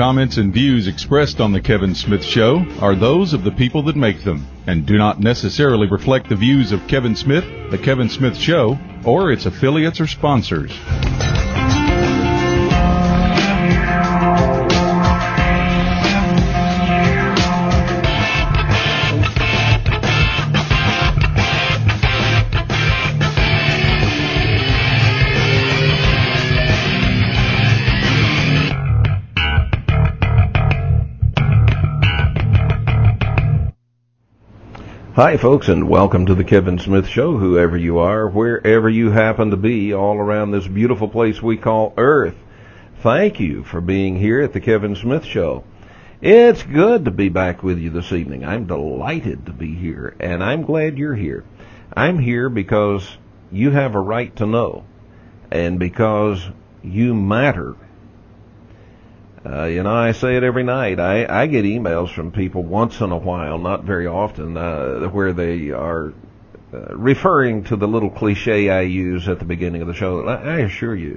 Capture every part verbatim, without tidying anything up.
comments, and views expressed on The Kevin Smith Show are those of the people that make them and do not necessarily reflect the views of Kevin Smith, The Kevin Smith Show, or its affiliates or sponsors. Hi, folks, and welcome to the Kevin Smith Show, whoever you are, wherever you happen to be, all around this beautiful place we call Earth. Thank you for being here at the Kevin Smith Show. It's good to be back with you this evening. I'm delighted to be here, and I'm glad you're here. I'm here because you have a right to know, and because you matter. Uh, you know, I say it every night. I, I get emails from people once in a while, not very often, uh, where they are uh, referring to the little cliche I use at the beginning of the show. I, I assure you,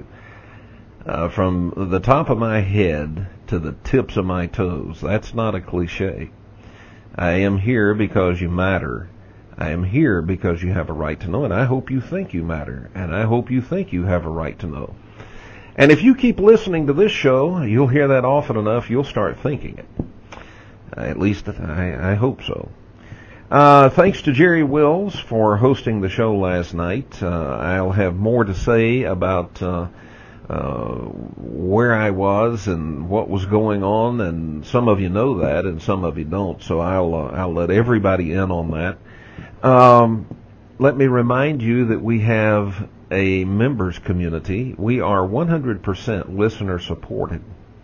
uh, from the top of my head to the tips of my toes, that's not a cliche. I am here because you matter. I am here because you have a right to know, and I hope you think you matter, and I hope you think you have a right to know. And if you keep listening to this show, you'll hear that often enough, you'll start thinking it. Uh, at least I, I hope so. Uh, thanks to Jerry Wills for hosting the show last night. Uh, I'll have more to say about uh, uh, where I was and what was going on, and some of you know that, and some of you don't. So I'll uh, I'll let everybody in on that. Um, let me remind you that we have a members community. We are one hundred percent listener supported.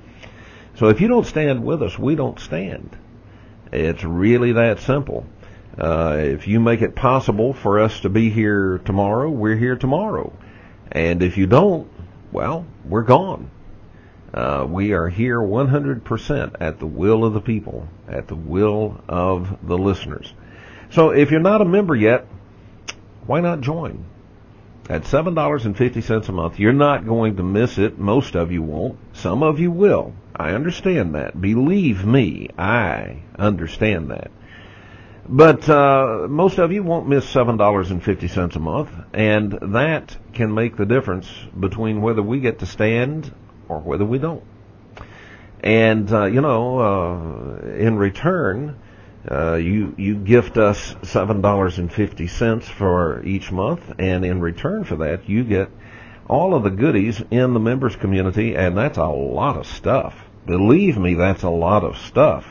So if you don't stand with us, we don't stand. It's really that simple. Uh, if you make it possible for us to be here tomorrow, we're here tomorrow. And if you don't, well, we're gone. Uh, we are here one hundred percent at the will of the people, at the will of the listeners. So if you're not a member yet, why not join? At seven dollars and fifty cents a month, you're not going to miss it. Most of you won't. Some of you will. I understand that. Believe me, I understand that. But uh, most of you won't miss seven dollars and fifty cents a month, and that can make the difference between whether we get to stand or whether we don't. And, uh, you know, uh, in return, Uh, you you gift us seven dollars and fifty cents for each month, and in return for that, you get all of the goodies in the members community, and that's a lot of stuff. Believe me, that's a lot of stuff.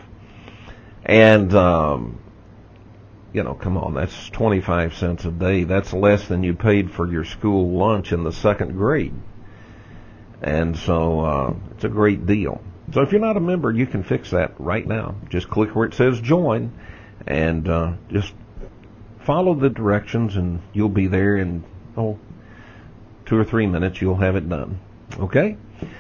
And, um, you know, come on, that's twenty-five cents a day. That's less than you paid for your school lunch in the second grade. And so uh, it's a great deal. So if you're not a member, you can fix that right now. Just click where it says join, and uh, just follow the directions, and you'll be there in, oh, two or three minutes. You'll have it done. Okay?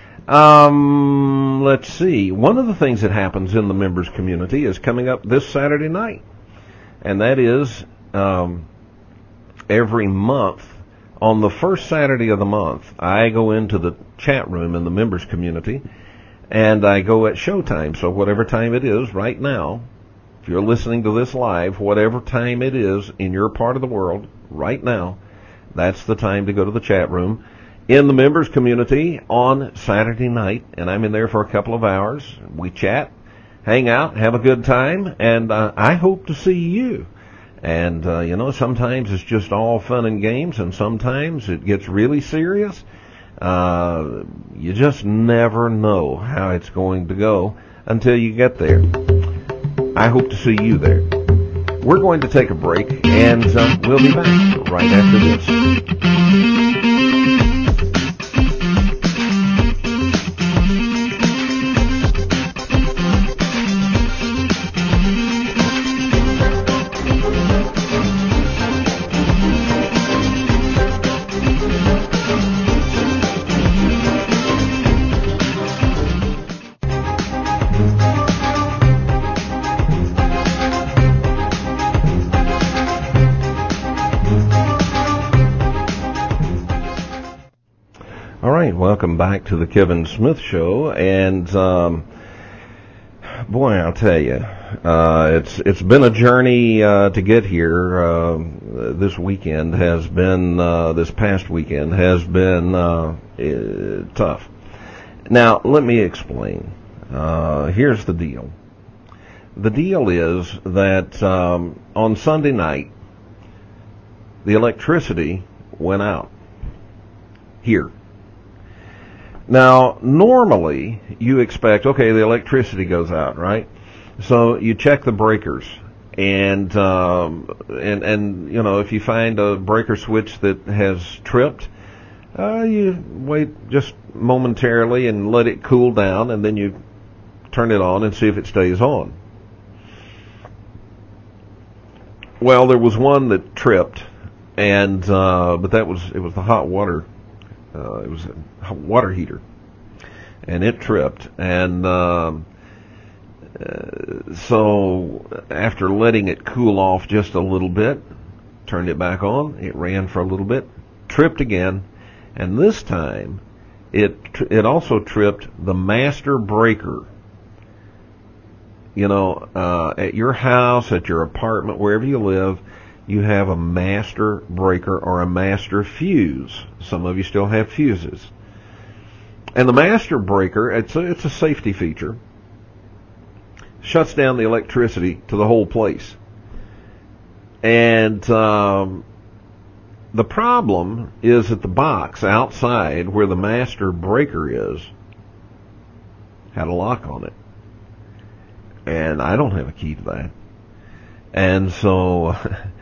Um, let's see. One of the things that happens in the members community is coming up this Saturday night, and that is um, every month. On the first Saturday of the month, I go into the chat room in the members community, and I go at showtime. So whatever time it is right now, if you're listening to this live, whatever time it is in your part of the world right now, that's the time to go to the chat room in the members community on Saturday night. And I'm in there for a couple of hours. We chat, hang out, have a good time, and uh, I hope to see you. And, uh, you know, sometimes it's just all fun and games, and sometimes it gets really serious. Uh, you just never know how it's going to go until you get there. I hope to see you there. We're going to take a break, and uh, we'll be back right after this. Welcome back to the Kevin Smith Show, and um, Boy, I'll tell you, uh, it's it's been a journey uh, to get here. Uh, this weekend has been, uh, this past weekend has been uh, uh, tough. Now, let me explain. Uh, here's the deal. The deal is that um, on Sunday night, the electricity went out here. Now, normally, you expect, okay, the electricity goes out, right? So you check the breakers, and, um, and, and, you know, if you find a breaker switch that has tripped, uh, you wait just momentarily and let it cool down, and then you turn it on and see if it stays on. Well, there was one that tripped, and, uh, but that was, it was the hot water. Uh, it was a water heater, and it tripped. And um, uh, so after letting it cool off just a little bit, turned it back on. It ran for a little bit, tripped again, and this time it it also tripped the master breaker. You know, uh, at your house, at your apartment, wherever you live, you have a master breaker or a master fuse. Some of you still have fuses. And the master breaker, it's a, it's a safety feature, shuts down the electricity to the whole place. And um, the problem is that the box outside where the master breaker is had a lock on it. And I don't have a key to that. And so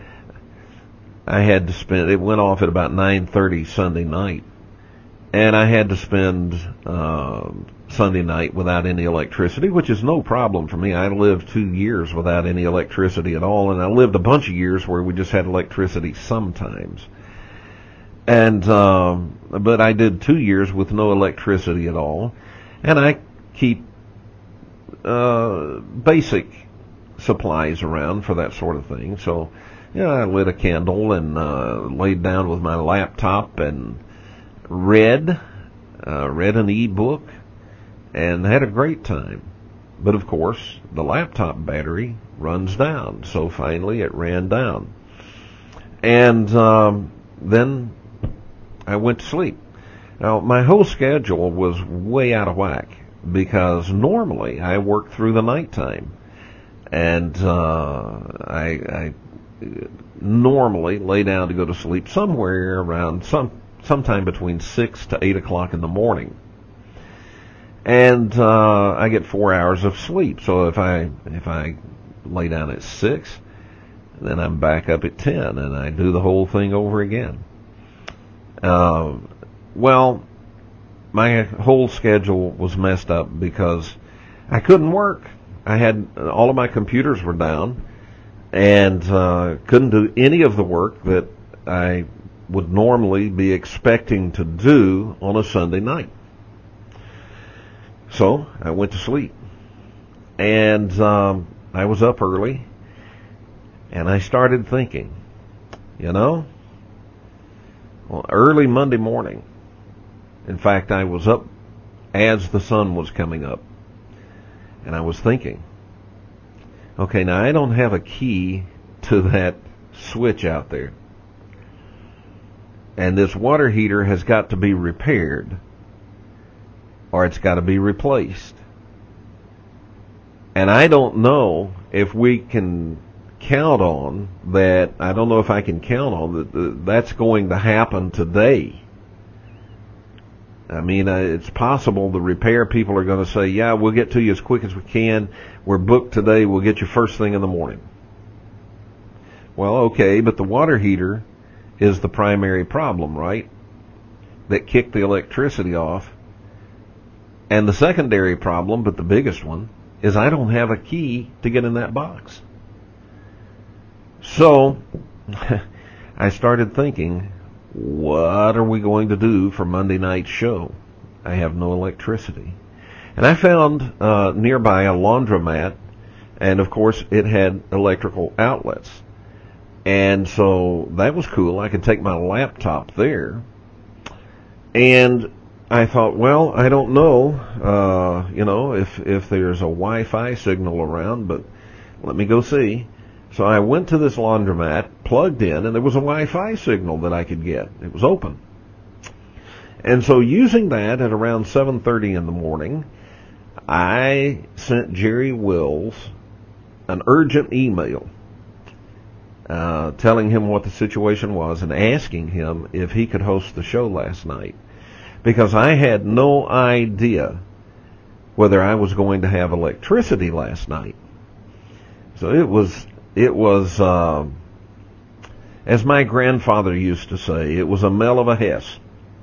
I had to spend, it went off at about nine thirty Sunday night, and I had to spend uh, Sunday night without any electricity, which is no problem for me. I lived two years without any electricity at all, and I lived a bunch of years where we just had electricity sometimes. And um, but I did two years with no electricity at all, and I keep uh, basic supplies around for that sort of thing. So, yeah, I lit a candle and uh, laid down with my laptop and read, uh, read an e-book, and had a great time. But of course, the laptop battery runs down, so finally it ran down. And um, then I went to sleep. Now, my whole schedule was way out of whack, because normally I work through the nighttime. And uh, I, I normally lay down to go to sleep somewhere around some sometime between six to eight o'clock in the morning, and uh, I get four hours of sleep. So if I if I lay down at six, then I'm back up at ten, and I do the whole thing over again. Uh, well, my whole schedule was messed up because I couldn't work. I had, all of my computers were down, and uh, couldn't do any of the work that I would normally be expecting to do on a Sunday night. So I went to sleep, and um, I was up early, and I started thinking, you know, well, early Monday morning. In fact, I was up as the sun was coming up. And I was thinking, okay, now I don't have a key to that switch out there. And this water heater has got to be repaired, or it's got to be replaced. And I don't know if we can count on that. I don't know if I can count on that that's going to happen today. I mean, uh, it's possible the repair people are going to say, yeah, we'll get to you as quick as we can. We're booked today. We'll get you first thing in the morning. Well, okay, but the water heater is the primary problem, right? That kicked the electricity off. And the secondary problem, but the biggest one, is I don't have a key to get in that box. So I started thinking, what are we going to do for Monday night's show? I have no electricity. And I found uh, nearby a laundromat, and of course it had electrical outlets. And so that was cool. I could take my laptop there. And I thought, well, I don't know, uh, you know, if, if there's a Wi-Fi signal around, but let me go see. So I went to this laundromat, plugged in, and there was a Wi-Fi signal that I could get. It was open. And so using that at around seven thirty in the morning, I sent Jerry Wills an urgent email uh, telling him what the situation was and asking him if he could host the show last night. Because I had no idea whether I was going to have electricity last night. So it was, it was, uh, as my grandfather used to say, it was a mell of a hess.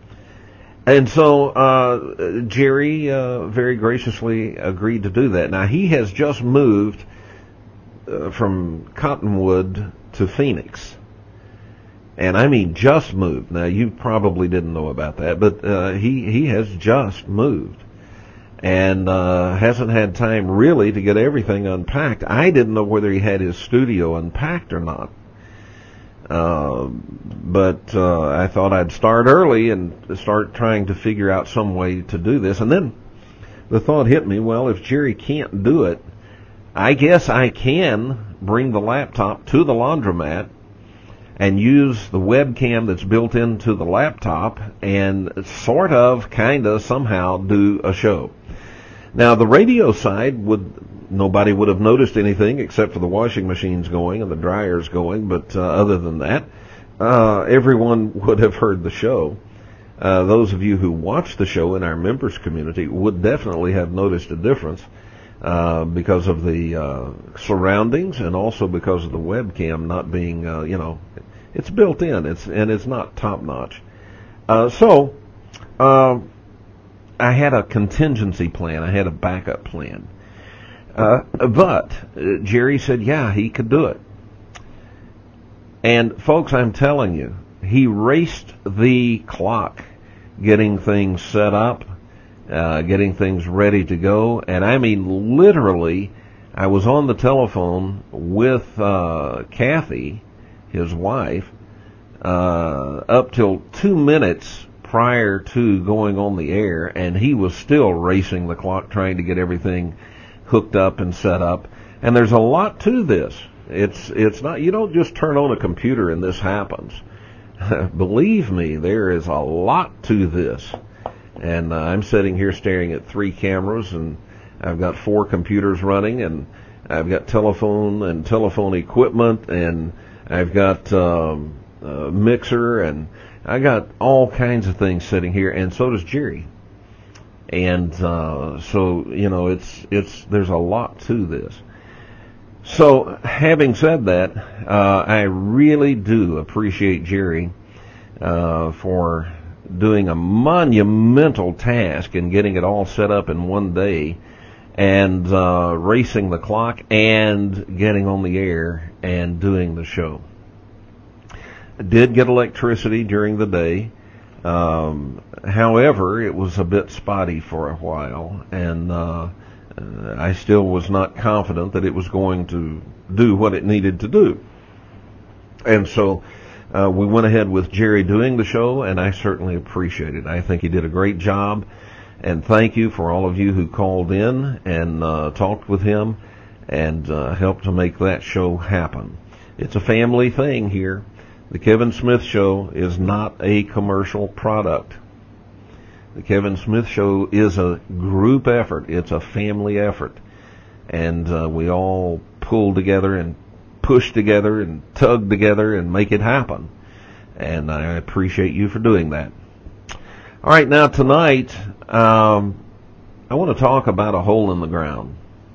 And so uh, Jerry uh, very graciously agreed to do that. Now, he has just moved uh, from Cottonwood to Phoenix. And I mean just moved. Now, you probably didn't know about that, but uh, he, he has just moved. And uh, hasn't had time really to get everything unpacked. I didn't know whether he had his studio unpacked or not. Uh, but uh, I thought I'd start early and start trying to figure out some way to do this. And then the thought hit me, well, if Jerry can't do it, I guess I can bring the laptop to the laundromat and use the webcam that's built into the laptop and sort of, kind of, somehow do a show. Now, the radio side, would nobody would have noticed anything except for the washing machines going and the dryers going, but uh, other than that, uh, everyone would have heard the show. Uh, those of you who watch the show in our members community would definitely have noticed a difference uh, because of the uh, surroundings and also because of the webcam not being, uh, you know, it's built in, it's and it's not top-notch. Uh, so, uh, I had a contingency plan. I had a backup plan. Uh, but uh, Jerry said, yeah, he could do it. And, folks, I'm telling you, he raced the clock getting things set up, uh, getting things ready to go. And, I mean, literally, I was on the telephone with uh, Kathy, his wife, uh, up till two minutes prior to going on the air, and he was still racing the clock trying to get everything hooked up and set up. And there's a lot to this. It's it's not, you don't just turn on a computer and this happens. Believe me, there is a lot to this. And uh, I'm sitting here staring at three cameras, and I've got four computers running, and I've got telephone and telephone equipment, and I've got um, a mixer, and I got all kinds of things sitting here, and so does Jerry. And uh, so, you know, it's it's there's a lot to this. So, having said that, uh, I really do appreciate Jerry uh, for doing a monumental task and getting it all set up in one day, and uh, racing the clock and getting on the air and doing the show. I did get electricity during the day. Um, however, it was a bit spotty for a while, and uh, I still was not confident that it was going to do what it needed to do. And so uh, we went ahead with Jerry doing the show, and I certainly appreciate it. I think he did a great job, and thank you for all of you who called in and uh, talked with him and uh, helped to make that show happen. It's a family thing here. The Kevin Smith Show is not a commercial product. The Kevin Smith Show is a group effort. It's a family effort. And uh, we all pull together and push together and tug together and make it happen. And I appreciate you for doing that. All right, now tonight, um, I want to talk about a hole in the ground.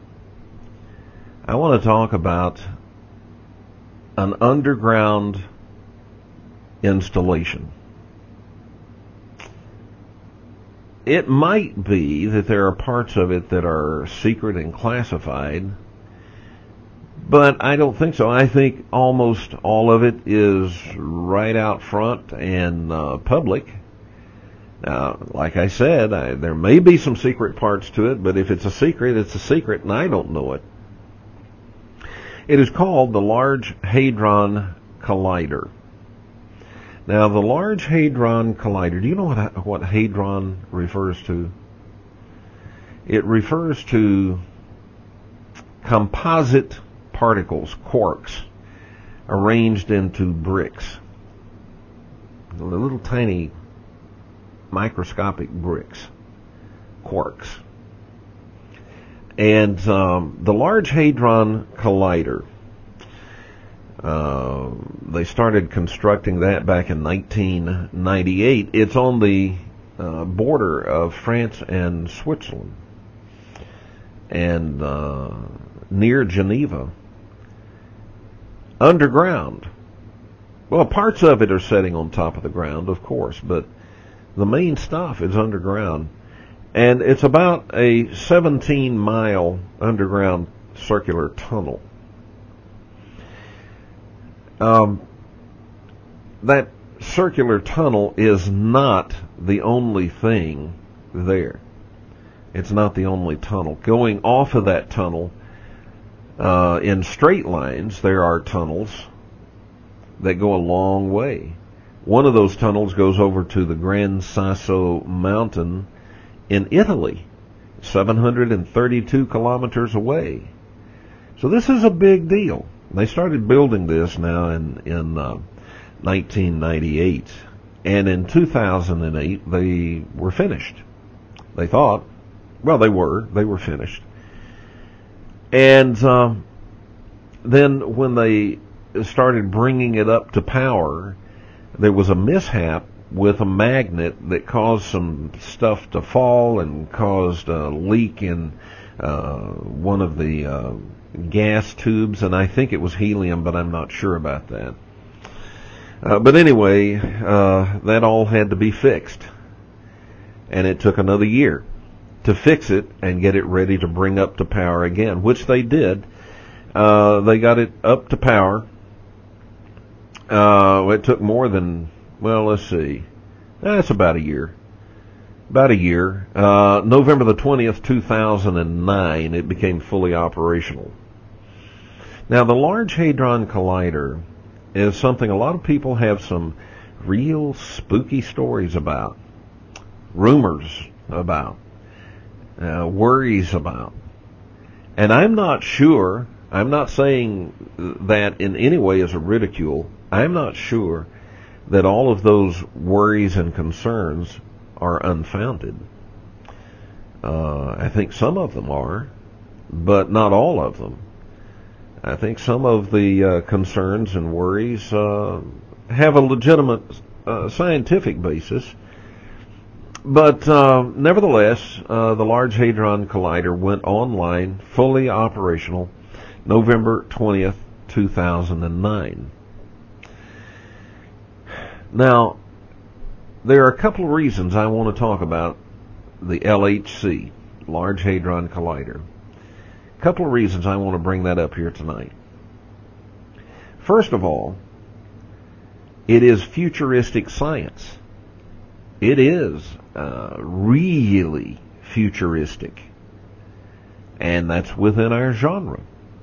I want to talk about an underground installation. It might be that there are parts of it that are secret and classified, but I don't think so. I think almost all of it is right out front and uh, public. Now, like I said, I, there may be some secret parts to it, but if it's a secret, it's a secret, and I don't know it. It is called the Large Hadron Collider. Now, the Large Hadron Collider, do you know what, what hadron refers to? It refers to composite particles, quarks, arranged into bricks. The little tiny microscopic bricks, quarks. And um, the Large Hadron Collider, uh, they started constructing that back in nineteen ninety-eight. It's on the uh, border of France and Switzerland, and uh, near Geneva, underground. Well, parts of it are sitting on top of the ground, of course, but the main stuff is underground. And it's about a seventeen mile underground circular tunnel. Um, that circular tunnel is not the only thing there. It's not the only tunnel. Going off of that tunnel, uh, in straight lines, there are tunnels that go a long way. One of those tunnels goes over to the Gran Sasso Mountain in Italy, seven hundred thirty-two kilometers away. So this is a big deal. They started building this now in, in uh, nineteen ninety-eight, and in two thousand eight they were finished. They thought, well, they were, they were finished. And uh, then when they started bringing it up to power, there was a mishap with a magnet that caused some stuff to fall and caused a leak in uh, one of the uh, gas tubes, and I think it was helium, but I'm not sure about that. Uh, but anyway, uh, that all had to be fixed, and it took another year to fix it and get it ready to bring up to power again, which they did. Uh, they got it up to power. Uh, it took more than, well, let's see. That's about a year. About a year. Uh, November the twentieth, two thousand nine, it became fully operational. Now, the Large Hadron Collider is something a lot of people have some real spooky stories about, rumors about, uh, worries about. And I'm not sure, I'm not saying that in any way as a ridicule, I'm not sure that all of those worries and concerns are unfounded. Uh, I think some of them are, but not all of them. I think some of the uh, concerns and worries uh, have a legitimate uh, scientific basis. But uh, nevertheless, uh, the Large Hadron Collider went online, fully operational, November twentieth, two thousand nine. Now, there are a couple of reasons I want to talk about the L H C, Large Hadron Collider. A couple of reasons I want to bring that up here tonight. First of all, it is futuristic science. It is uh, really futuristic. And that's within our genre.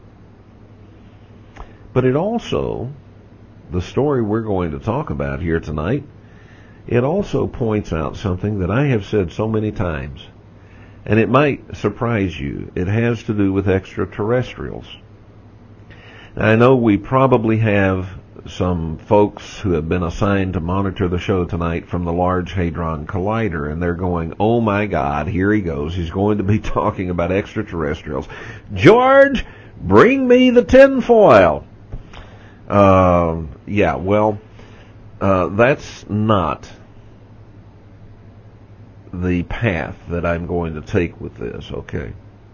But it also, the story we're going to talk about here tonight, it also points out something that I have said so many times. And it might surprise you. It has to do with extraterrestrials. Now, I know we probably have some folks who have been assigned to monitor the show tonight from the Large Hadron Collider, and they're going, oh my God, here he goes. He's going to be talking about extraterrestrials. George, bring me the tinfoil. Uh, yeah, well, uh, that's not the path that I'm going to take with this, okay?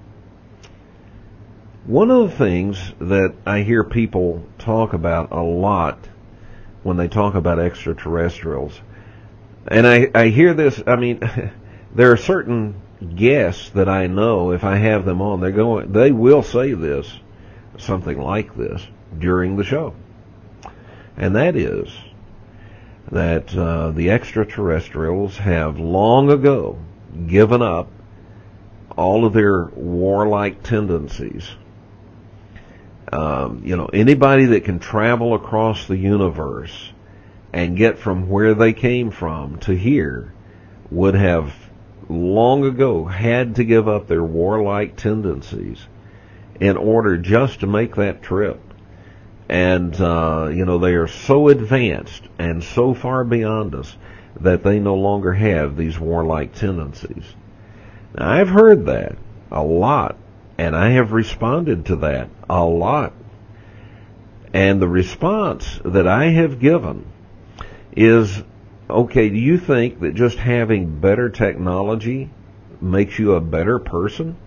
One of the things that I hear people talk about a lot when they talk about extraterrestrials, and I, I hear this, I mean, there are certain guests that I know, if I have them on, they're going, they will say this, something like this, during the show. And that is that uh, the extraterrestrials have long ago given up all of their warlike tendencies. Um, you know, anybody that can travel across the universe and get from where they came from to here would have long ago had to give up their warlike tendencies in order just to make that trip. And, uh, you know, they are so advanced and so far beyond us that they no longer have these warlike tendencies. Now, I've heard that a lot, and I have responded to that a lot. And the response that I have given is, okay, do you think that just having better technology makes you a better person?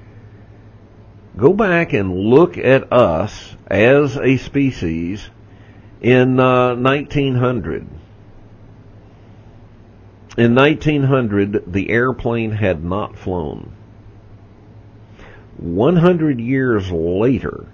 Go back and look at us as a species in uh, nineteen hundred. In nineteen hundred, the airplane had not flown. one hundred years later,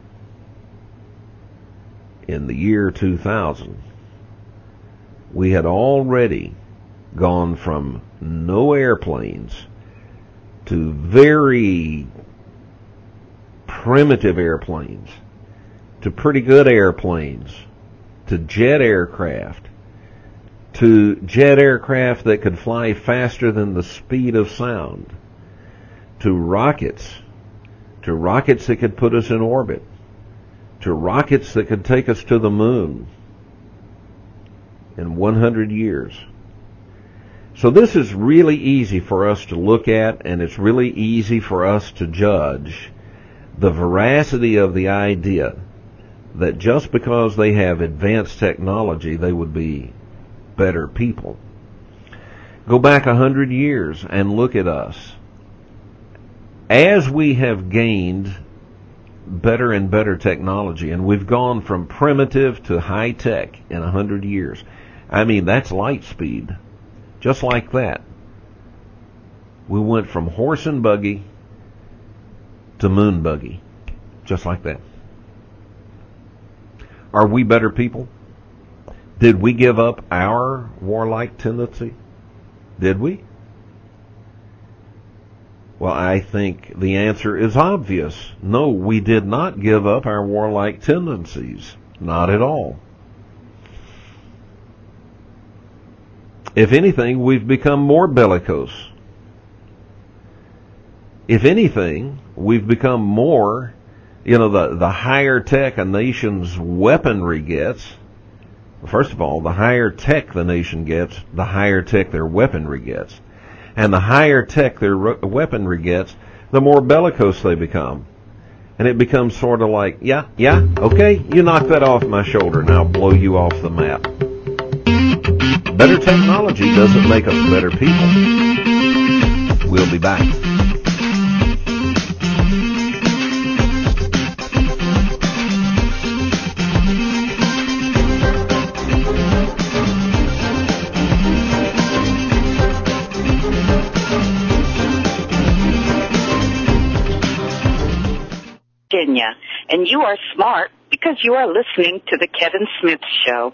in the year two thousand, we had already gone from no airplanes to very primitive airplanes, to pretty good airplanes, to jet aircraft, to jet aircraft that could fly faster than the speed of sound, to rockets, to rockets that could put us in orbit, to rockets that could take us to the moon in one hundred years. So this is really easy for us to look at, and it's really easy for us to judge the veracity of the idea that just because they have advanced technology, they would be better people. Go back a hundred years and look at us. As we have gained better and better technology, and we've gone from primitive to high tech in a hundred years. I mean, that's light speed. Just like that. We went from horse and buggy to moon buggy. Just like that. Are we better people? Did we give up our warlike tendency? Did we? Well, I think the answer is obvious. No, we did not give up our warlike tendencies. Not at all. If anything, we've become more bellicose. If anything, we've become more, you know, the, the higher tech a nation's weaponry gets. First of all, the higher tech the nation gets, the higher tech their weaponry gets. And the higher tech their weaponry gets, the more bellicose they become. And it becomes sort of like, yeah, yeah, okay, you knock that off my shoulder and I'll blow you off the map. Better technology doesn't make us better people. We'll be back. Virginia, and you are smart because you are listening to The Kevin Smith Show.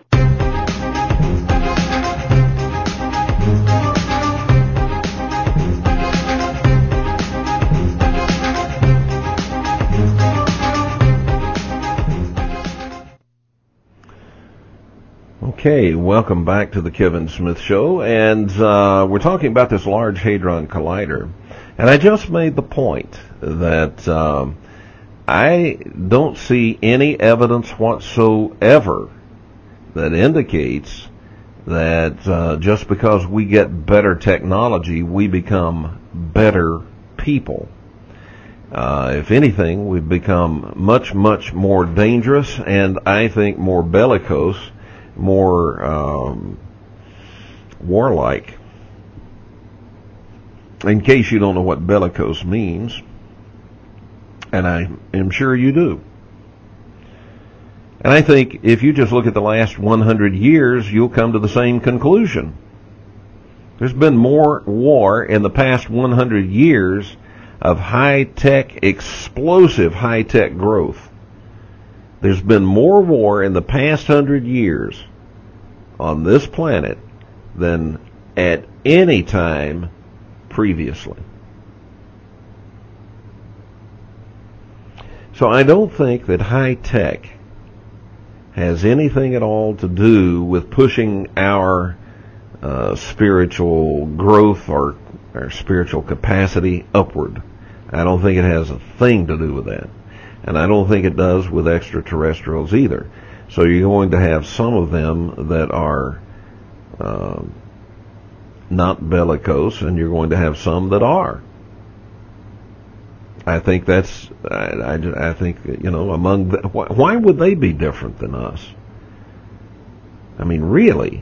Okay, welcome back to the Kevin Smith Show, and uh, we're talking about this Large Hadron Collider. And I just made the point that um, I don't see any evidence whatsoever that indicates that uh, just because we get better technology, we become better people. Uh, if anything, we've become much, much more dangerous, and I think more bellicose, more um, warlike. In case you don't know what bellicose means, and I am sure you do. And I think if you just look at the last one hundred years, you'll come to the same conclusion. There's been more war in the past one hundred years of high-tech, explosive high-tech growth. There's been more war in the past hundred years on this planet than at any time previously. So I don't think that high tech has anything at all to do with pushing our uh, spiritual growth or our spiritual capacity upward. I don't think it has a thing to do with that. And I don't think it does with extraterrestrials either. So you're going to have some of them that are uh, not bellicose, and you're going to have some that are. I think that's, I, I, I think, you know, among the, why, why would they be different than us? I mean, really?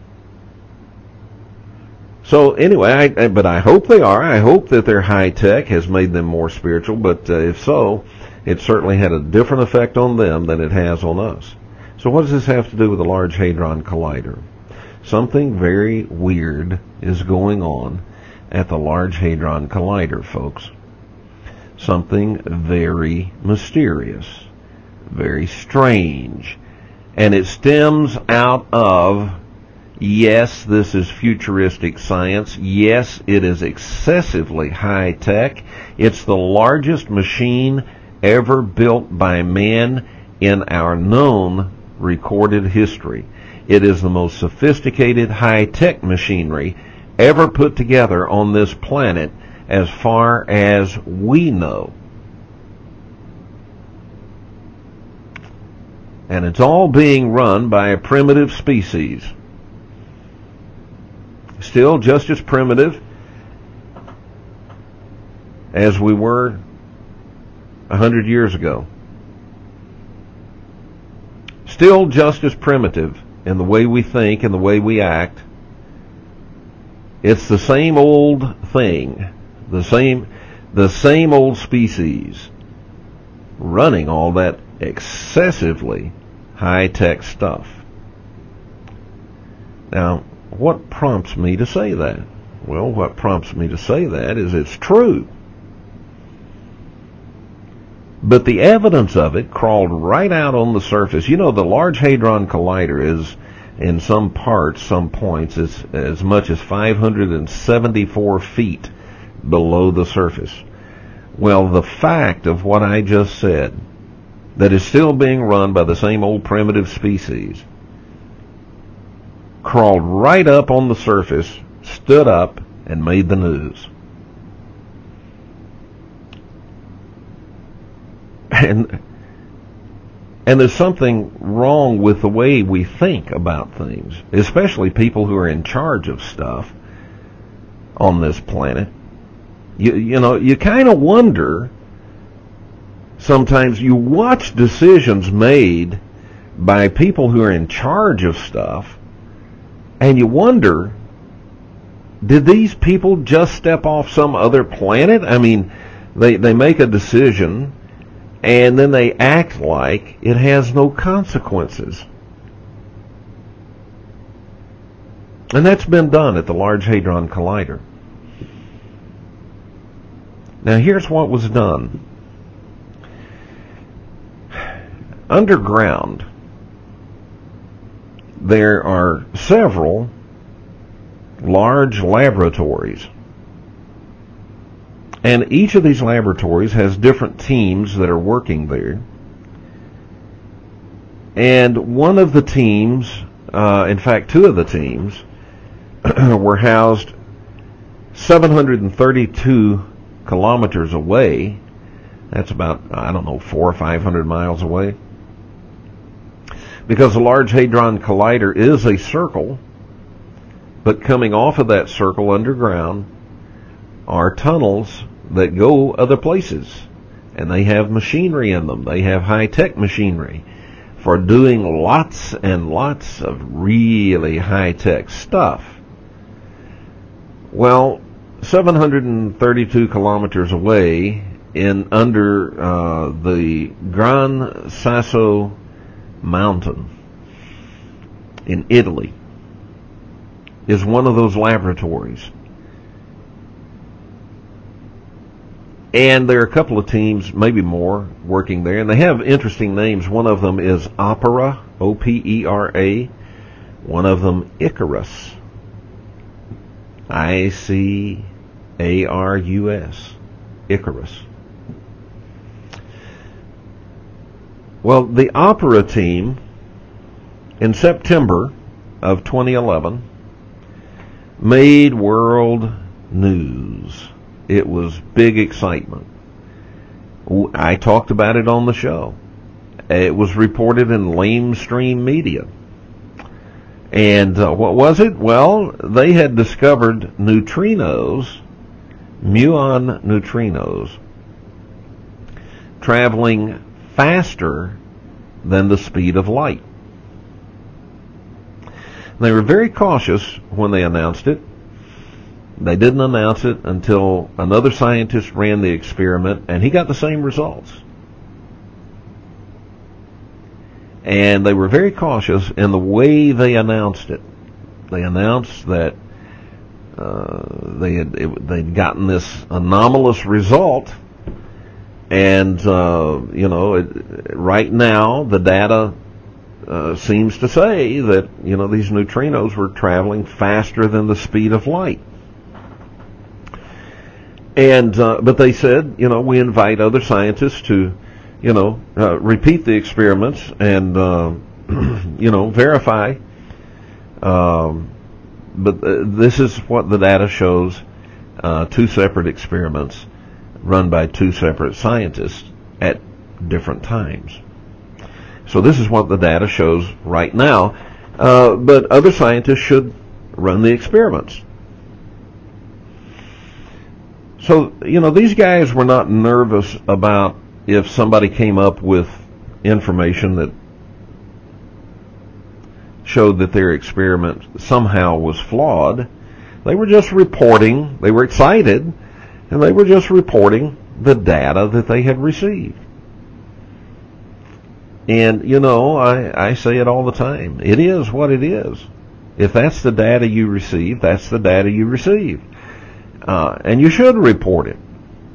So anyway, I, I, but I hope they are. I hope that their high tech has made them more spiritual, but uh, if so, it certainly had a different effect on them than it has on us. So what does this have to do with the Large Hadron Collider? Something very weird is going on at the Large Hadron Collider, folks. Something very mysterious, very strange, and it stems out of, yes, this is futuristic science. Yes, it is excessively high tech. It's the largest machine ever built by man in our known recorded history. It is the most sophisticated high tech machinery ever put together on this planet as far as we know. And it's all being run by a primitive species. Still just as primitive as we were a hundred years ago. Still just as primitive in the way we think and the way we act. It's the same old thing. The same, the same old species running all that excessively high-tech stuff. Now, what prompts me to say that? Well, what prompts me to say that is it's true. But the evidence of it crawled right out on the surface. You know, the Large Hadron Collider is, in some parts, some points, it's as much as five hundred seventy-four feet below the surface. Well, the fact of what I just said, that is still being run by the same old primitive species, crawled right up on the surface, stood up, and made the news. And, and there's something wrong with the way we think about things, especially people who are in charge of stuff on this planet. You, you know, you kind of wonder, sometimes you watch decisions made by people who are in charge of stuff, and you wonder, did these people just step off some other planet? I mean, they, they make a decision, and then they act like it has no consequences. And that's been done at the Large Hadron Collider. Now here's what was done. Underground, there are several large laboratories. And each of these laboratories has different teams that are working there. And one of the teams, uh, in fact two of the teams, were housed seven hundred thirty-two kilometers away. That's about, I don't know, four or five hundred miles away. Because the Large Hadron Collider is a circle, but coming off of that circle underground are tunnels that go other places. And they have machinery in them. They have high-tech machinery for doing lots and lots of really high-tech stuff. Well, seven hundred thirty-two kilometers away, in under uh, the Gran Sasso Mountain in Italy, is one of those laboratories. And there are a couple of teams, maybe more, working there. And they have interesting names. One of them is Opera, O P E R A. One of them, Icarus, I C A R U S. Icarus. Well, the Opera team in September of twenty eleven made world news. It was big excitement. I talked about it on the show. It was reported in lamestream media. And uh, what was it? Well, they had discovered neutrinos, muon neutrinos, traveling faster than the speed of light. They were very cautious when they announced it. They didn't announce it until another scientist ran the experiment, and he got the same results. And they were very cautious in the way they announced it. They announced that uh, they had it, they'd gotten this anomalous result, and uh, you know, it, right now the data uh, seems to say that you know these neutrinos were traveling faster than the speed of light. And uh, but they said, you know, we invite other scientists to, you know, uh, repeat the experiments and, uh, you know, verify. Um, but uh, this is what the data shows, uh, two separate experiments run by two separate scientists at different times. So this is what the data shows right now. Uh, but other scientists should run the experiments. So, you know, these guys were not nervous about if somebody came up with information that showed that their experiment somehow was flawed. They were just reporting, they were excited, and they were just reporting the data that they had received. And, you know, I, I say it all the time. It is what it is. If that's the data you receive, that's the data you receive. Uh, and you should report it.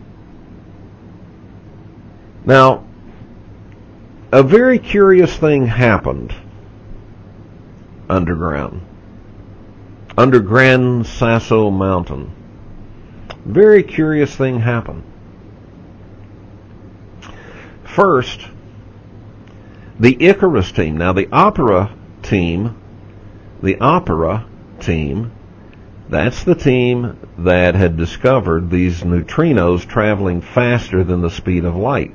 Now, a very curious thing happened underground, under Gran Sasso Mountain. Very curious thing happened. First, the Icarus team. Now, the Opera team, the Opera team, that's the team that had discovered these neutrinos traveling faster than the speed of light.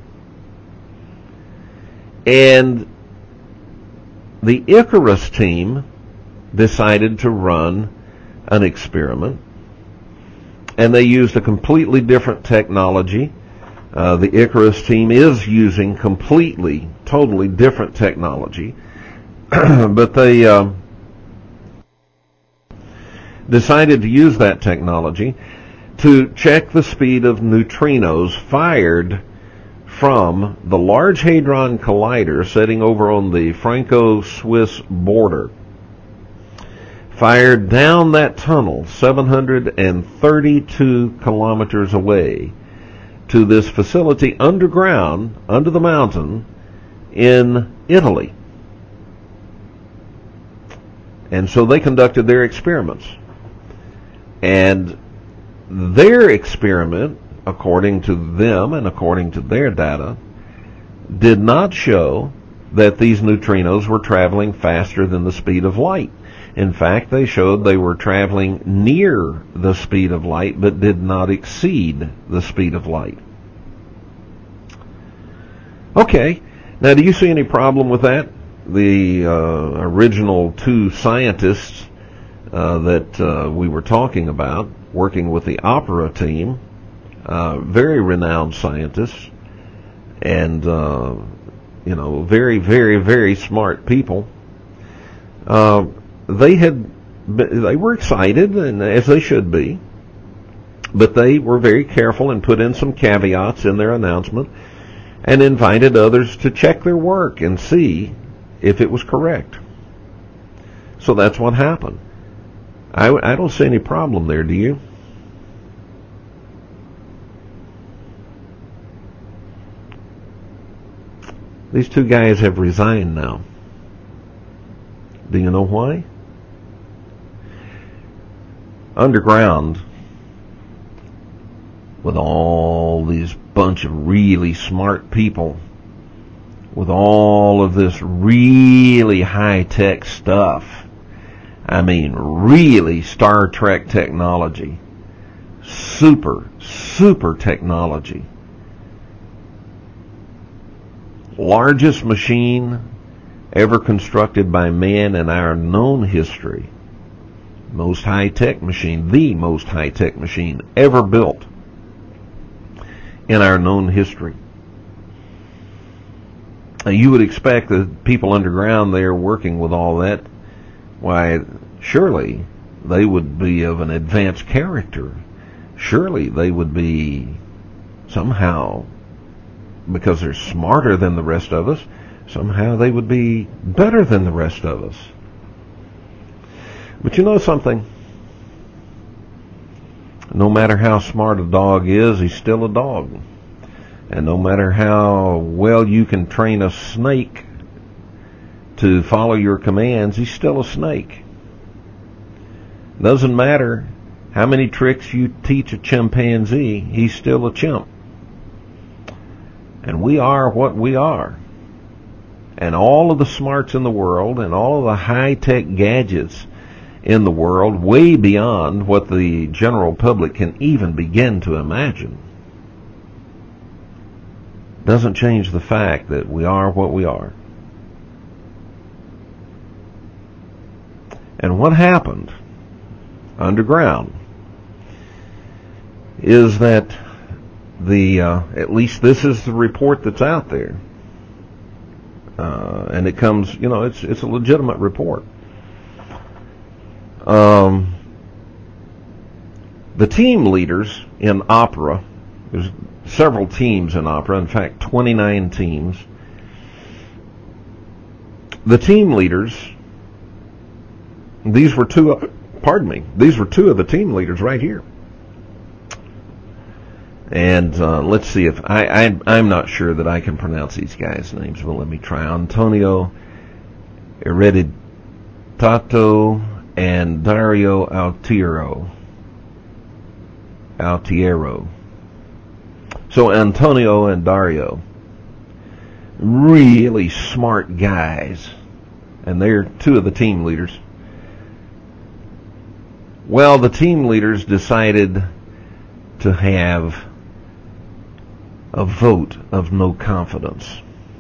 And the Icarus team decided to run an experiment, and they used a completely different technology. Uh, the Icarus team is using completely, totally different technology, but they uh, decided to use that technology to check the speed of neutrinos fired from the Large Hadron Collider sitting over on the Franco-Swiss border. Fired down that tunnel seven hundred thirty-two kilometers away to this facility underground, under the mountain, in Italy. And so they conducted their experiments. And their experiment, according to them and according to their data, did not show that these neutrinos were traveling faster than the speed of light. In fact, they showed they were traveling near the speed of light, but did not exceed the speed of light. Okay, now do you see any problem with that? The uh, original two scientists uh, that uh, we were talking about, working with the Opera team, uh, very renowned scientists, and uh, you know, very, very, very smart people. Uh, they had, they were excited, and as they should be, but they were very careful and put in some caveats in their announcement, and invited others to check their work and see if it was correct. So that's what happened. I, I don't see any problem there, do you? These two guys have resigned now. Do you know why? Underground, with all these bunch of really smart people with all of this really high-tech stuff. I mean, really Star Trek technology. Super, super technology. Largest machine ever constructed by man in our known history. Most high-tech machine, the most high-tech machine ever built in our known history. Now, you would expect the people underground there working with all that, why, surely they would be of an advanced character. Surely they would be somehow, because they're smarter than the rest of us, somehow they would be better than the rest of us. But you know something? No matter how smart a dog is, he's still a dog. And no matter how well you can train a snake to follow your commands, he's still a snake. Doesn't matter how many tricks you teach a chimpanzee, he's still a chimp. And we are what we are. And all of the smarts in the world and all of the high-tech gadgets in the world, way beyond what the general public can even begin to imagine, doesn't change the fact that we are what we are. And what happened underground is that the, uh, at least this is the report that's out there, uh, and it comes, you know, it's it's a legitimate report. Um, the team leaders in Opera, there's several teams in Opera, in fact twenty-nine teams. The team leaders, these were two, pardon me, these were two of the team leaders right here. And uh, let's see if, I, I, I'm not sure that I can pronounce these guys' names, but let me try. Antonio Ereditato and Dario Altiero. Altiero. So Antonio and Dario, really smart guys, and they're two of the team leaders. Well, the team leaders decided to have a vote of no confidence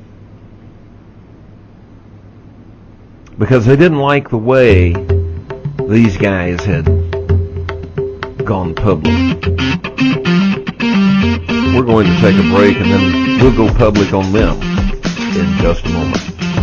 because they didn't like the way these guys had gone public. We're going to take a break and then we'll go public on them in just a moment.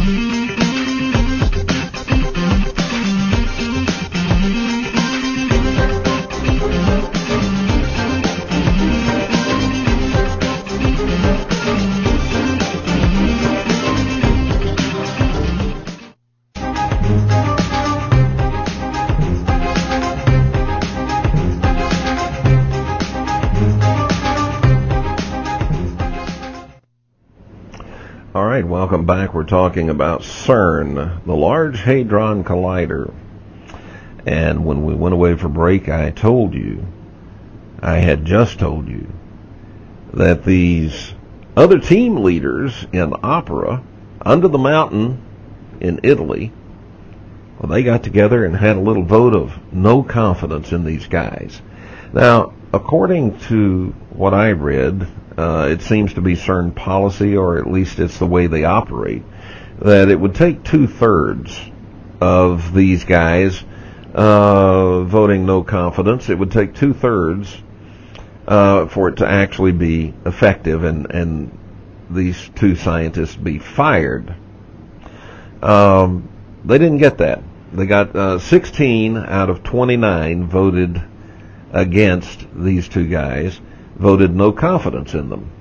All right, welcome back. We're talking about CERN, the Large Hadron Collider. And when we went away for break, I told you, I had just told you, that these other team leaders in Opera, under the mountain in Italy, well, they got together and had a little vote of no confidence in these guys. Now, according to what I read, Uh, it seems to be CERN policy, or at least it's the way they operate, that it would take two-thirds of these guys uh, voting no confidence. It would take two-thirds uh, for it to actually be effective and, and these two scientists be fired. Um, they didn't get that. They got uh, sixteen out of twenty-nine voted against these two guys, voted no confidence in them.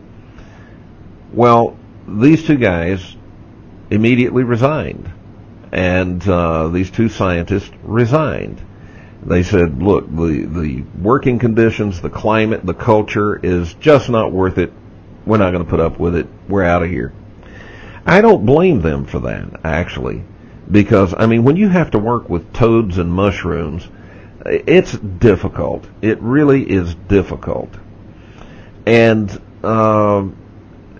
Well, these two guys immediately resigned, and uh, these two scientists resigned. They said, look, the, the working conditions, the climate, the culture is just not worth it. We're not going to put up with it. We're out of here. I don't blame them for that, actually, because, I mean, when you have to work with toads and mushrooms, it's difficult. It really is difficult. And uh,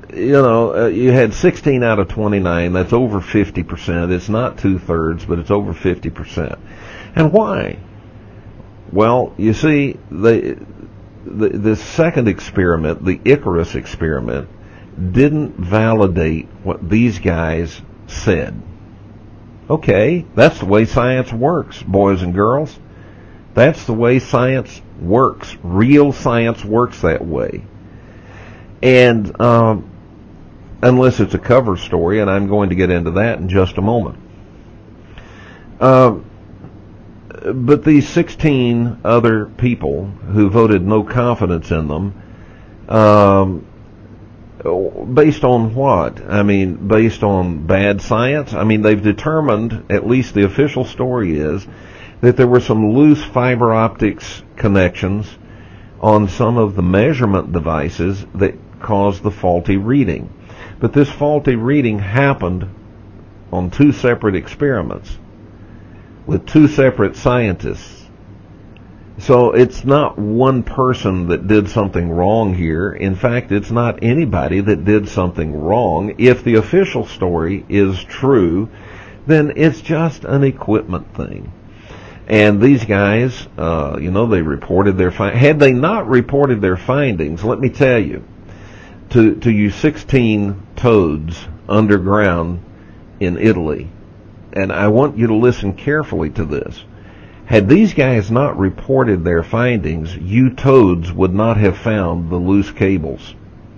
you know, uh, you had sixteen out of twenty-nine. That's over fifty percent. It's not two-thirds, but it's over fifty percent. And why? Well, you see, the, the, the second experiment, the Icarus experiment, didn't validate what these guys said. Okay, that's the way science works, boys and girls. That's the way science works. Real science works that way. And um, unless it's a cover story, and I'm going to get into that in just a moment. Uh, but these sixteen other people who voted no confidence in them, um, based on what? I mean, based on bad science? I mean, they've determined, at least the official story is, that there were some loose fiber optics connections on some of the measurement devices that caused the faulty reading. But this faulty reading happened on two separate experiments with two separate scientists. So it's not one person that did something wrong here. In fact, it's not anybody that did something wrong. If the official story is true, then it's just an equipment thing. And these guys, uh, you know, they reported their findings. Had they not reported their findings, let me tell you, to, to you sixteen toads underground in Italy, and I want you to listen carefully to this. Had these guys not reported their findings, you toads would not have found the loose cables.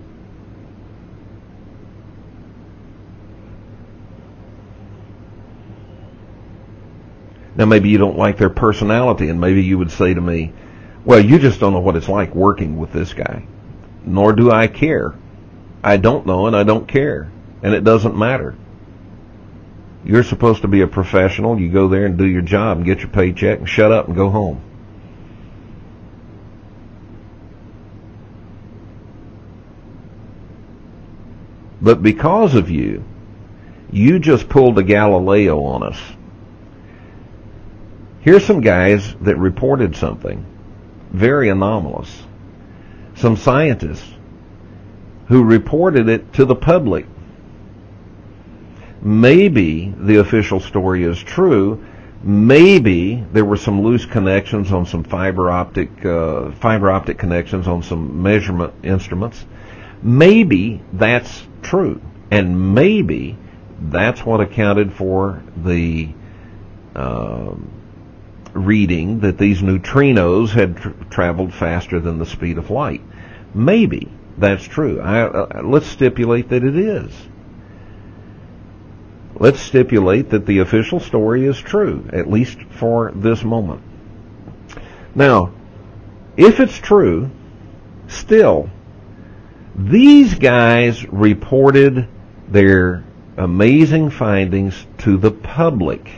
Now, maybe you don't like their personality, and maybe you would say to me, well, you just don't know what it's like working with this guy. Nor do I care. I don't know, and I don't care. And it doesn't matter. You're supposed to be a professional. You go there and do your job and get your paycheck and shut up and go home. But because of you, you just pulled a Galileo on us. Here's some guys that reported something very anomalous. Some scientists who reported it to the public. Maybe the official story is true. Maybe there were some loose connections on some fiber optic uh, fiber optic connections on some measurement instruments. Maybe that's true, and maybe that's what accounted for the uh, reading that these neutrinos had tr- traveled faster than the speed of light. Maybe that's true. I, uh, let's stipulate that it is. Let's stipulate that the official story is true, at least for this moment. Now, if it's true, still, these guys reported their amazing findings to the public.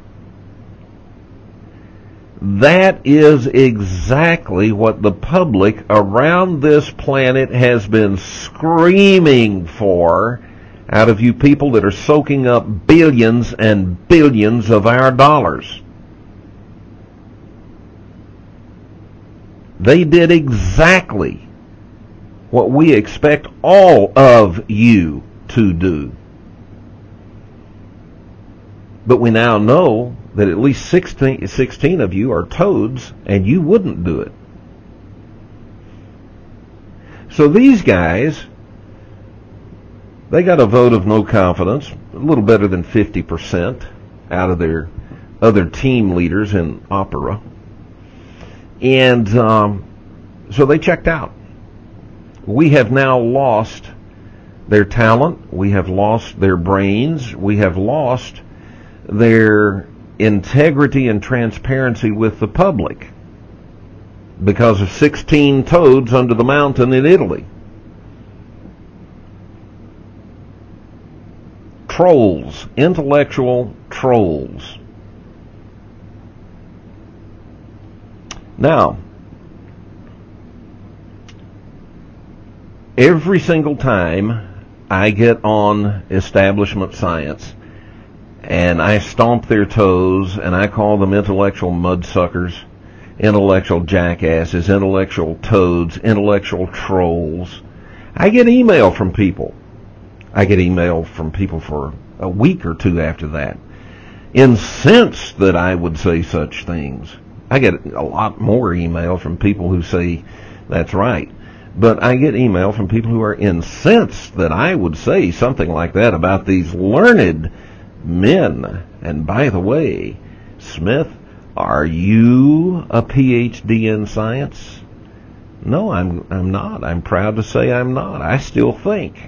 That is exactly what the public around this planet has been screaming for out of you people that are soaking up billions and billions of our dollars. They did exactly what we expect all of you to do. But we now know that at least sixteen, sixteen of you are toads, and you wouldn't do it. So these guys, they got a vote of no confidence, a little better than fifty percent out of their other team leaders in opera. And um, so they checked out. We have now lost their talent. We have lost their brains. We have lost their integrity and transparency with the public because of sixteen toads under the mountain in Italy. Trolls, intellectual trolls. Now, every single time I get on establishment science and I stomp their toes and I call them intellectual mudsuckers, intellectual jackasses, intellectual toads, intellectual trolls, I get email from people I get email from people for a week or two after that, incensed that I would say such things. I get a lot more email from people who say that's right. But I get email from people who are incensed that I would say something like that about these learned men. And by the way, Smith, are you a P H D in science? No, I'm I'm not. I'm proud to say I'm not. I still think.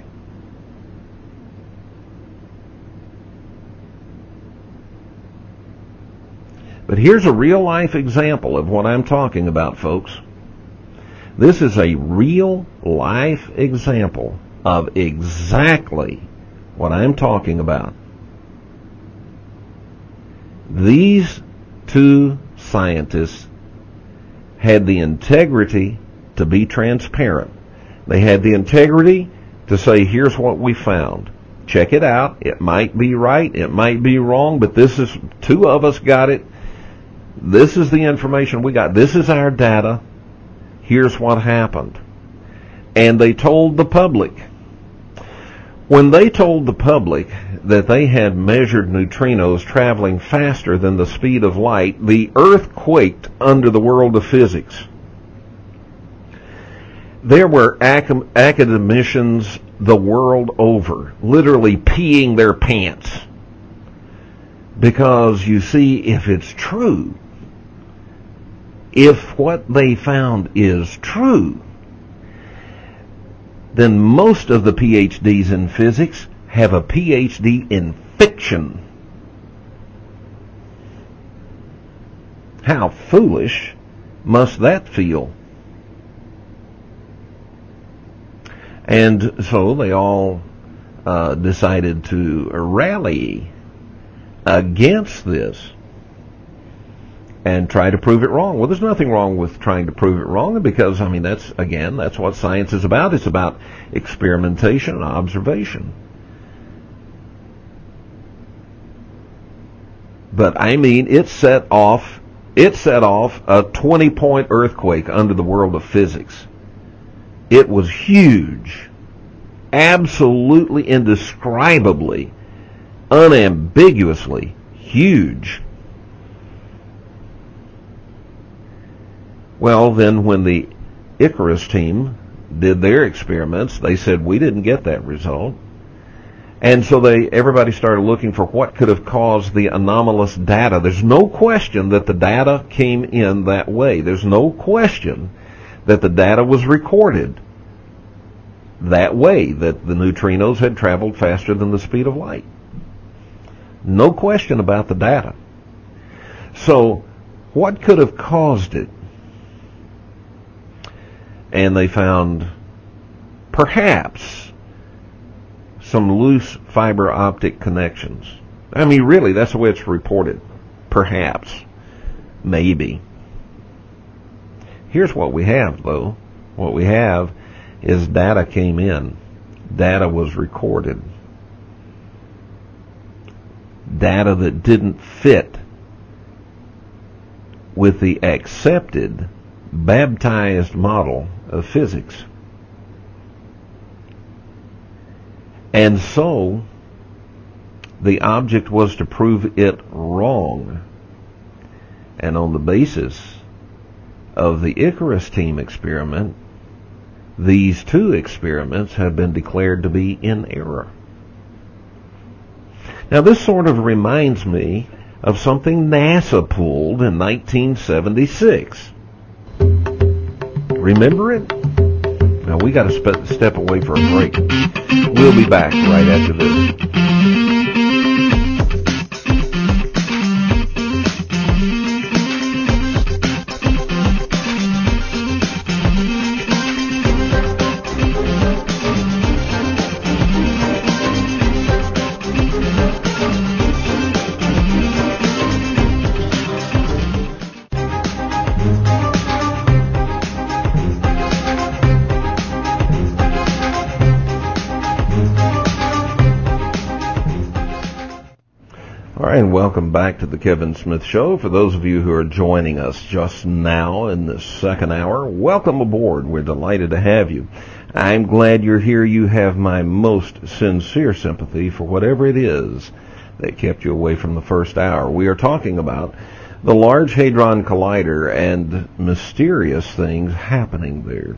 But here's a real-life example of what I'm talking about, folks. This is a real-life example of exactly what I'm talking about. These two scientists had the integrity to be transparent. They had the integrity to say, here's what we found. Check it out. It might be right. It might be wrong, but this is, two of us got it. This is the information we got. This is our data. Here's what happened. And they told the public. When they told the public that they had measured neutrinos traveling faster than the speed of light, the earth quaked under the world of physics. There were ac- academicians the world over, literally peeing their pants. Because, you see, if it's true, if what they found is true, then most of the P H Ds in physics have a P H D in fiction. How foolish must that feel? And so they all uh, decided to rally against this and try to prove it wrong. Well, there's nothing wrong with trying to prove it wrong, because, I mean, that's, again, that's what science is about. It's about experimentation and observation. But, I mean, it set off, it set off a twenty-point earthquake under the world of physics. It was huge. Absolutely, indescribably, unambiguously huge. Well, then when the Icarus team did their experiments, they said, we didn't get that result. And so they, everybody started looking for what could have caused the anomalous data. There's no question that the data came in that way. There's no question that the data was recorded that way, that the neutrinos had traveled faster than the speed of light. No question about the data. So, what could have caused it? And they found perhaps some loose fiber optic connections. I mean, really, that's the way it's reported. Perhaps. Maybe. Here's what we have, though. What we have is data came in. Data was recorded. Data that didn't fit with the accepted, baptized model of physics. And so, the object was to prove it wrong. And on the basis of the Icarus team experiment, these two experiments have been declared to be in error. Now, this sort of reminds me of something NASA pulled in nineteen seventy-six. Remember it? Now, we got to spe- step away for a break. We'll be back right after this. And welcome back to the Kevin Smith Show. For those of you who are joining us just now in this second hour, welcome aboard. We're delighted to have you. I'm glad you're here. You have my most sincere sympathy for whatever it is that kept you away from the first hour. We are talking about the Large Hadron Collider and mysterious things happening there.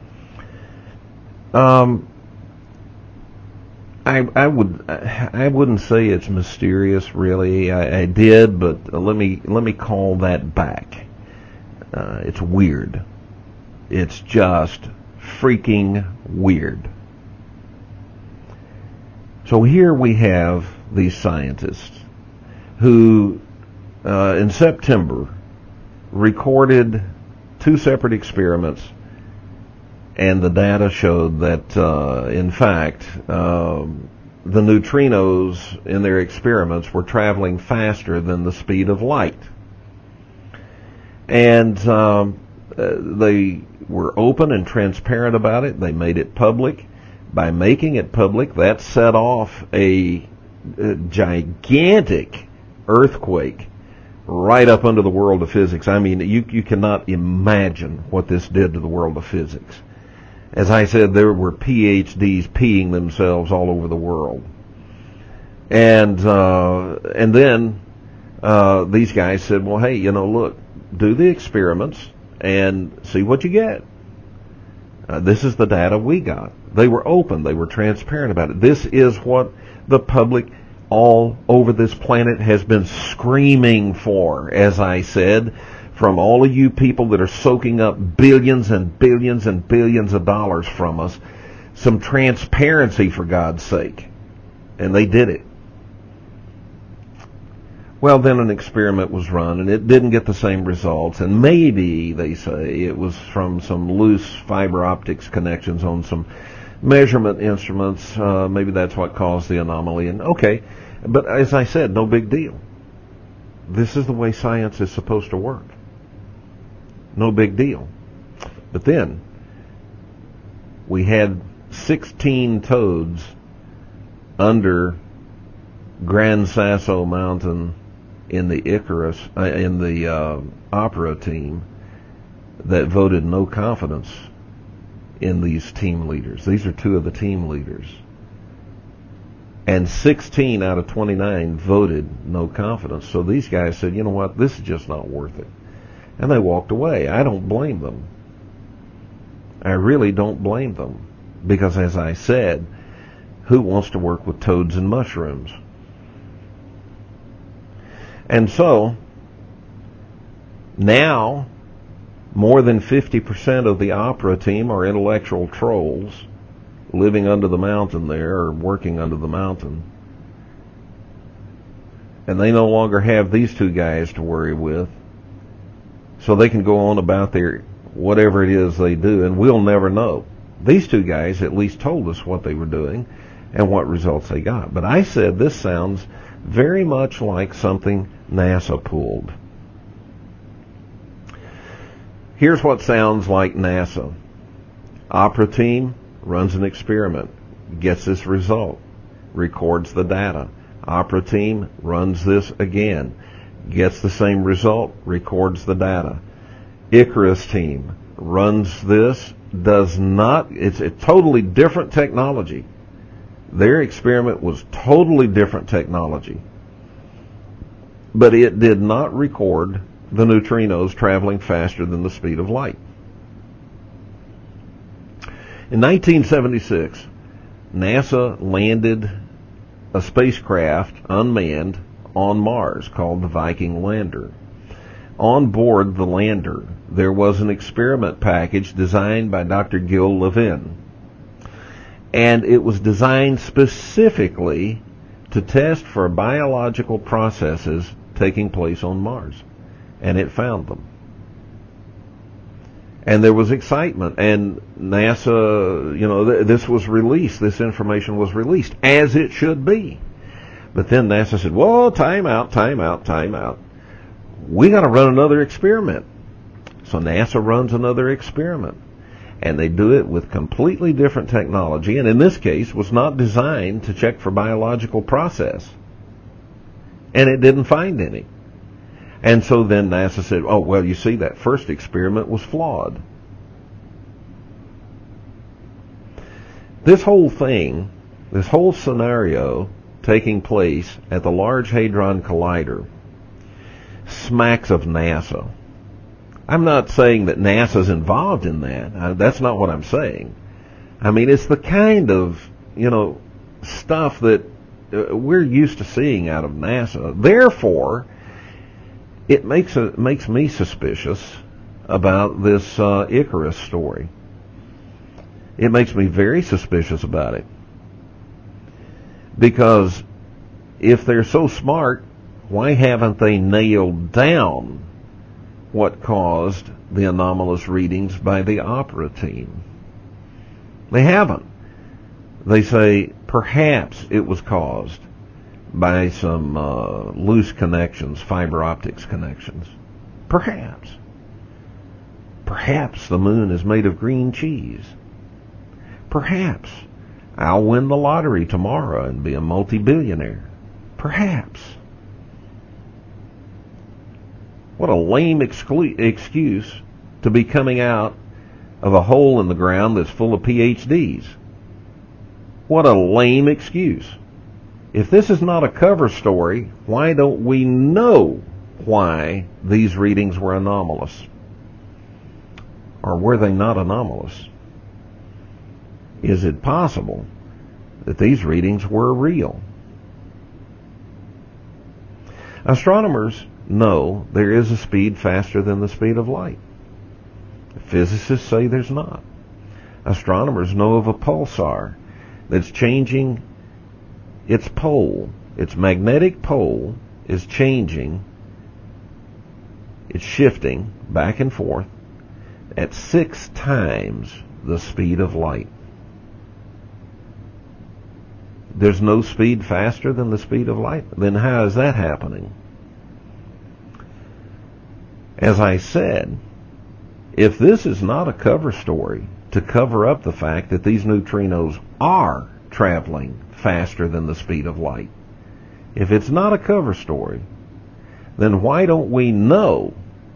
Um, I, I would I wouldn't say it's mysterious, really. I, I did, but let me let me call that back. Uh, it's weird. It's just freaking weird. So here we have these scientists who, uh, in September, recorded two separate experiments, and the data showed that, uh, in fact, uh, the neutrinos in their experiments were traveling faster than the speed of light. And um, uh, they were open and transparent about it. They made it public. By making it public, that set off a, a gigantic earthquake right up under the world of physics. I mean, you, you cannot imagine what this did to the world of physics. As I said, there were P H Ds peeing themselves all over the world. And uh, and then uh, these guys said, well, hey, you know, look, do the experiments and see what you get. Uh, this is the data we got. They were open. They were transparent about it. This is what the public all over this planet has been screaming for, as I said, from all of you people that are soaking up billions and billions and billions of dollars from us. Some transparency, for God's sake. And they did it. Well, then an experiment was run, and it didn't get the same results. And maybe, they say, it was from some loose fiber optics connections on some measurement instruments. Uh, maybe that's what caused the anomaly. And okay, but as I said, no big deal. This is the way science is supposed to work. No big deal. But then, we had sixteen toads under Gran Sasso Mountain in the Icarus, uh, in the uh, opera team that voted no confidence in these team leaders. These are two of the team leaders. And sixteen out of twenty-nine voted no confidence. So these guys said, you know what, this is just not worth it. And they walked away. I don't blame them. I really don't blame them. Because as I said, who wants to work with toads and mushrooms? And so, now, more than fifty percent of the opera team are intellectual trolls living under the mountain there, or working under the mountain. And they no longer have these two guys to worry with. So they can go on about their whatever it is they do, and we'll never know. These two guys at least told us what they were doing and what results they got. But I said this sounds very much like something NASA pulled. Here's what sounds like NASA. Opera team runs an experiment, gets this result, records the data. Opera team runs this again, gets the same result, records the data. Icarus team runs this, does not, it's a totally different technology. Their experiment was totally different technology. But it did not record the neutrinos traveling faster than the speed of light. In nineteen seventy-six, NASA landed a spacecraft, unmanned, on Mars called the Viking lander. On board the lander, there was an experiment package designed by Doctor Gil Levin. And it was designed specifically to test for biological processes taking place on Mars. And it found them. And there was excitement. And NASA, you know, th- this was released. This information was released, as it should be. But then NASA said, whoa, time out, time out, time out. We got to run another experiment. So NASA runs another experiment. And they do it with completely different technology, and in this case was not designed to check for biological process. And it didn't find any. And so then NASA said, oh, well, you see, that first experiment was flawed. This whole thing, this whole scenario taking place at the Large Hadron Collider smacks of NASA. I'm not saying that NASA's involved in that. Uh, that's not what I'm saying. I mean, it's the kind of, you know, stuff that uh, we're used to seeing out of NASA. Therefore, it makes a, makes me suspicious about this uh, Icarus story. It makes me very suspicious about it. Because if they're so smart, why haven't they nailed down what caused the anomalous readings by the opera team? They haven't. They say perhaps it was caused by some uh, loose connections, fiber optics connections. Perhaps. Perhaps the moon is made of green cheese. Perhaps I'll win the lottery tomorrow and be a multi-billionaire. Perhaps. What a lame exclu- excuse to be coming out of a hole in the ground that's full of P H Ds. What a lame excuse. If this is not a cover story, why don't we know why these readings were anomalous? Or were they not anomalous? Is it possible that these readings were real? Astronomers know there is a speed faster than the speed of light. Physicists say there's not. Astronomers know of a pulsar that's changing its pole. Its magnetic pole is changing, it's shifting back and forth at six times the speed of light. There's no speed faster than the speed of light. Then how is that happening? As I said, if this is not a cover story to cover up the fact that these neutrinos are traveling faster than the speed of light, if it's not a cover story, then why don't we know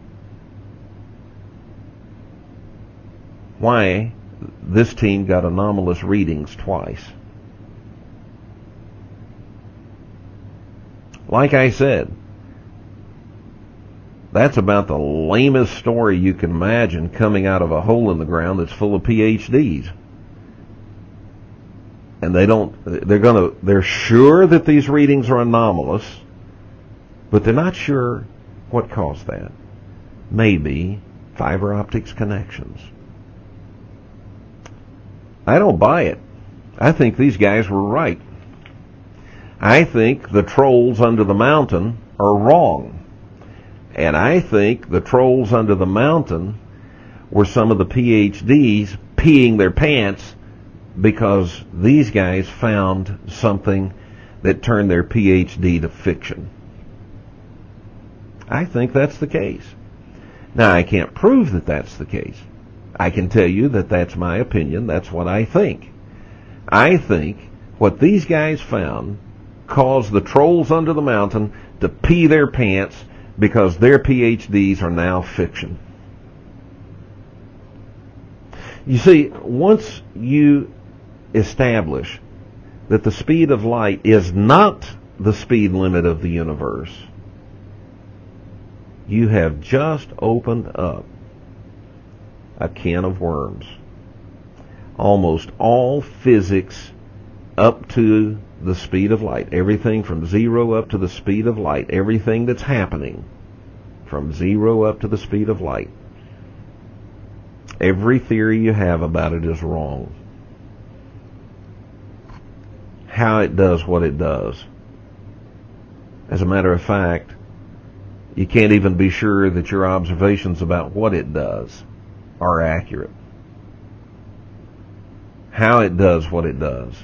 why this team got anomalous readings twice? Like I said, that's about the lamest story you can imagine coming out of a hole in the ground that's full of P H Ds. And they don't, they're gonna, they're sure that these readings are anomalous, but they're not sure what caused that. Maybe fiber optics connections. I don't buy it. I think these guys were right. I think the trolls under the mountain are wrong. And I think the trolls under the mountain were some of the P H Ds peeing their pants because these guys found something that turned their P H D to fiction. I think that's the case. Now, I can't prove that that's the case. I can tell you that that's my opinion. That's what I think. I think what these guys found caused the trolls under the mountain to pee their pants because their P H Ds are now fiction. You see, once you establish that the speed of light is not the speed limit of the universe, you have just opened up a can of worms. Almost all physics up to the speed of light, everything from zero up to the speed of light, everything that's happening from zero up to the speed of light, every theory you have about it is wrong. How it does what it does. As a matter of fact, you can't even be sure that your observations about what it does are accurate. How it does what it does.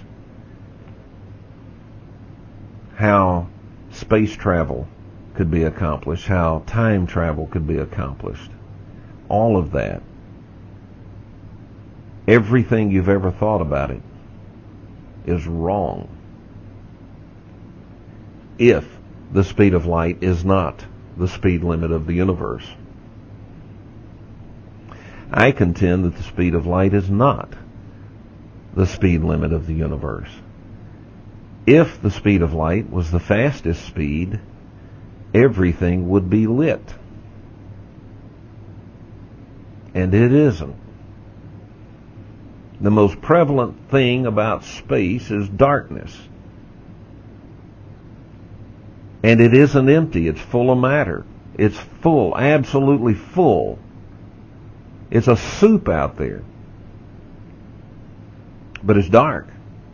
How space travel could be accomplished. How time travel could be accomplished. All of that. Everything you've ever thought about it is wrong. If the speed of light is not the speed limit of the universe. I contend that the speed of light is not the speed limit of the universe. If the speed of light was the fastest speed, everything would be lit. And it isn't. The most prevalent thing about space is darkness. And it isn't empty, it's full of matter. It's full, absolutely full. It's a soup out there. But it's dark.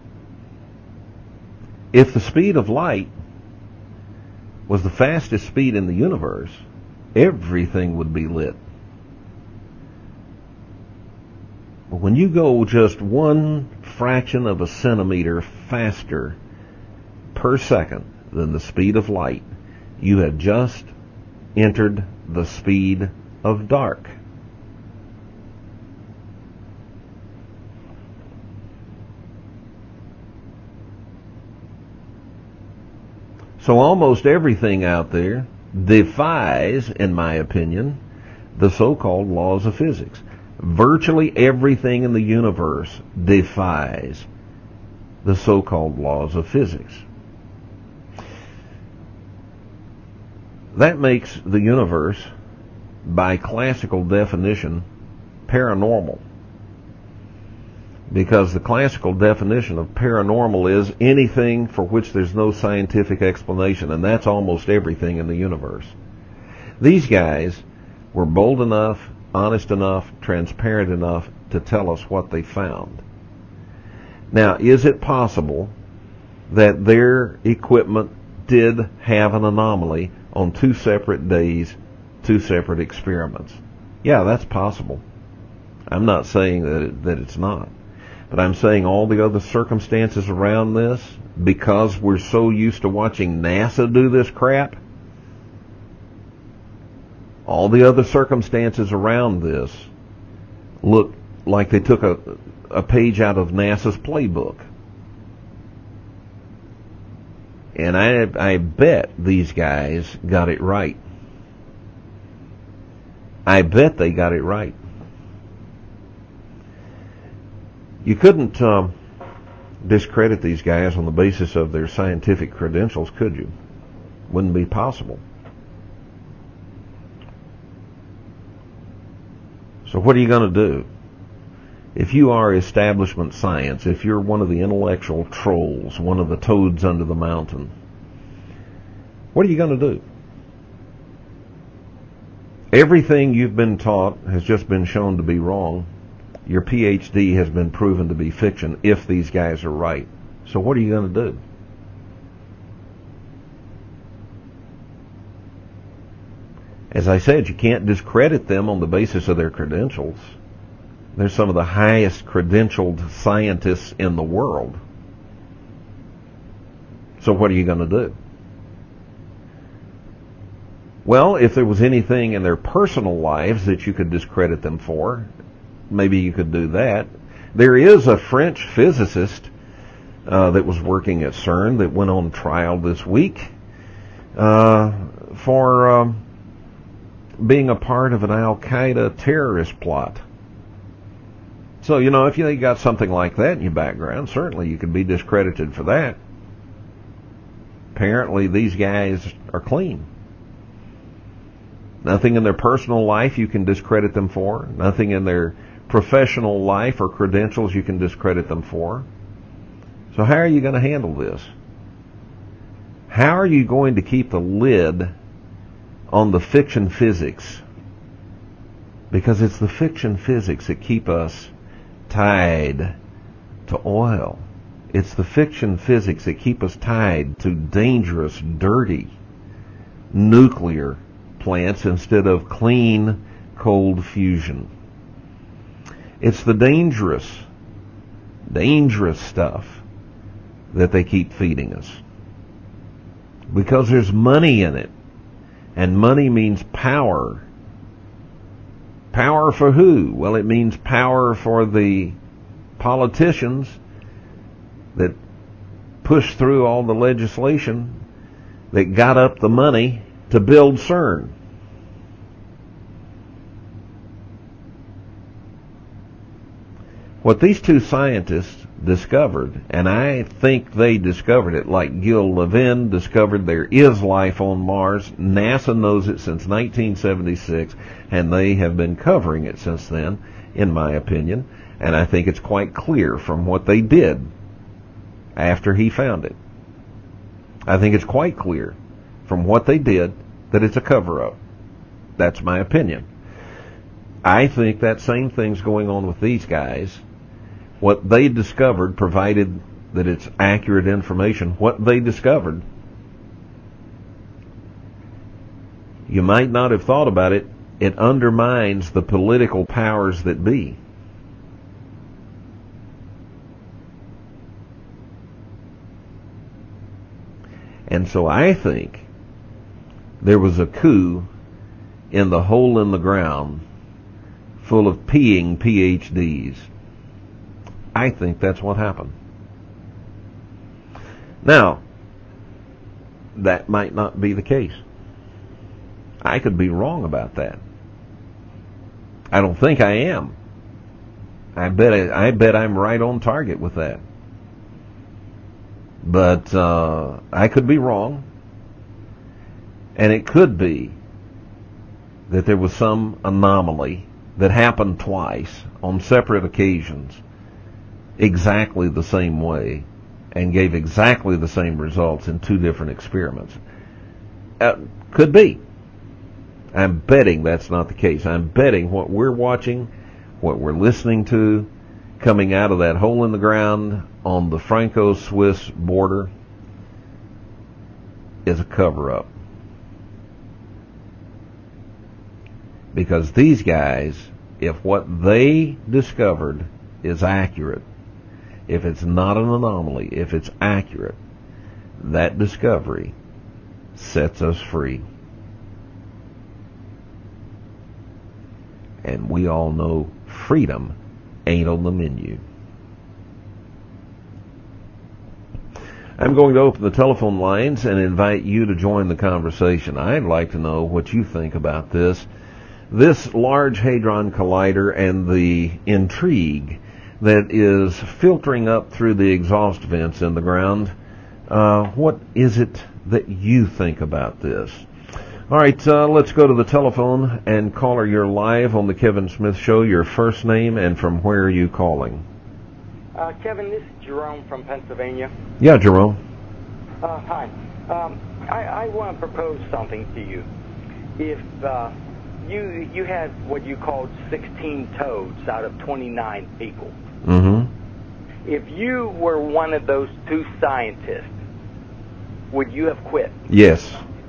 If the speed of light was the fastest speed in the universe, everything would be lit. But when you go just one fraction of a centimeter faster per second than the speed of light, you have just entered the speed of dark. So almost everything out there defies, in my opinion, the so-called laws of physics. Virtually everything in the universe defies the so-called laws of physics. That makes the universe, by classical definition, paranormal. Because the classical definition of paranormal is anything for which there's no scientific explanation, and that's almost everything in the universe. These guys were bold enough, honest enough, transparent enough to tell us what they found. Now, is it possible that their equipment did have an anomaly on two separate days, two separate experiments? Yeah, that's possible. I'm not saying that it, that it's not. But I'm saying all the other circumstances around this, because we're so used to watching NASA do this crap, all the other circumstances around this look like they took a, a page out of NASA's playbook. And I, I bet these guys got it right. I bet they got it right. You couldn't um, discredit these guys on the basis of their scientific credentials, could you? Wouldn't be possible. So what are you going to do? If you are establishment science, if you're one of the intellectual trolls, one of the toads under the mountain, what are you going to do? Everything you've been taught has just been shown to be wrong. Your P H D has been proven to be fiction if these guys are right. So what are you going to do? As I said, you can't discredit them on the basis of their credentials. They're some of the highest credentialed scientists in the world. So what are you going to do? Well, if there was anything in their personal lives that you could discredit them for, maybe you could do that. There is a French physicist uh, that was working at CERN that went on trial this week uh, for um, being a part of an Al-Qaeda terrorist plot. So, you know, if you got something like that in your background, certainly you could be discredited for that. Apparently these guys are clean. Nothing in their personal life you can discredit them for. Nothing in their professional life or credentials you can discredit them for. So how are you going to handle this? How are you going to keep the lid on the fiction physics? Because it's the fiction physics that keep us tied to oil. It's the fiction physics that keep us tied to dangerous, dirty nuclear plants instead of clean, cold fusion. It's the dangerous, dangerous stuff that they keep feeding us. Because there's money in it. And money means power. Power for who? Well, it means power for the politicians that pushed through all the legislation that got up the money to build CERN. What these two scientists discovered, and I think they discovered it like Gil Levin discovered there is life on Mars. NASA knows it since nineteen seventy-six, and they have been covering it since then, in my opinion, and I think it's quite clear from what they did after he found it. I think it's quite clear from what they did that it's a cover-up. That's my opinion. I think that same thing's going on with these guys. What they discovered, provided that it's accurate information, what they discovered, you might not have thought about it, it undermines the political powers that be. And so I think there was a coup in the hole in the ground full of peeing P H Ds. I think that's what happened. Now, that might not be the case. I could be wrong about that. I don't think I am. I bet I, I bet I'm right on target with that. But uh, I could be wrong. And it could be that there was some anomaly that happened twice on separate occasions, exactly the same way, and gave exactly the same results in two different experiments. Uh, could be. I'm betting that's not the case. I'm betting what we're watching, what we're listening to, coming out of that hole in the ground on the Franco-Swiss border is a cover-up. Because these guys, if what they discovered is accurate, if it's not an anomaly, if it's accurate, that discovery sets us free. And we all know freedom ain't on the menu. I'm going to open the telephone lines and invite you to join the conversation. I'd like to know what you think about this. This Large Hadron Collider and the intrigue that is filtering up through the exhaust vents in the ground. Uh, what is it that you think about this? All right, uh, let's go to the telephone. And caller, you're live on the Kevin Smith Show. Your first name and from where are you calling? Uh, Kevin, this is Jerome from Pennsylvania. Yeah, Jerome. Uh, hi. Um, I, I want to propose something to you. If uh, you you had what you called sixteen toads out of twenty-nine people, Mm-hmm. if you were one of those two scientists, would you have quit? Yes.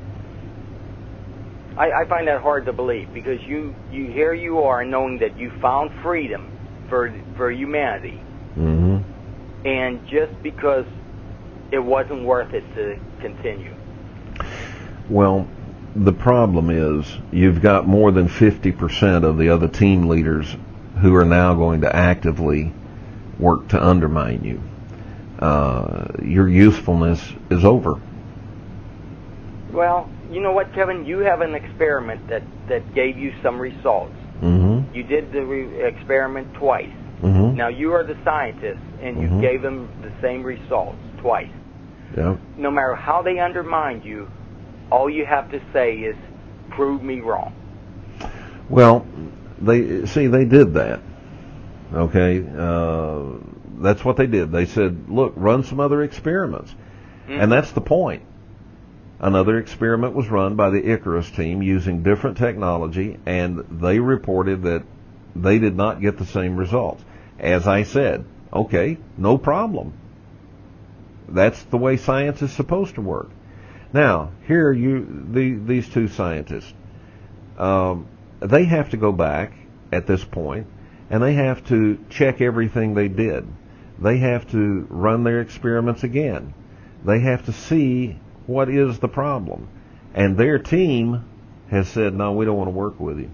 I, I find that hard to believe because you, you here you are knowing that you found freedom for for humanity, Mm-hmm. and just because it wasn't worth it to continue. Well, the problem is you've got more than fifty percent of the other team leaders who are now going to actively work to undermine you. Uh, your usefulness is over. Well, you know what, Kevin? You have an experiment that, that gave you some results. Mm-hmm. You did the re- experiment twice. Mm-hmm. Now, you are the scientist, and you Mhm. gave them the same results twice. Yep. No matter how they undermined you, all you have to say is, prove me wrong. Well, they see they did that. Okay, uh, that's what they did. They said, "Look, run some other experiments," Mm-hmm. and that's the point. Another experiment was run by the Icarus team using different technology, and they reported that they did not get the same results. As I said, okay, no problem. That's the way science is supposed to work. Now, here you, the, these two scientists, um, they have to go back at this point, and they have to check everything they did. They have to run their experiments again. They have to see what is the problem. And their team has said, no, we don't want to work with you.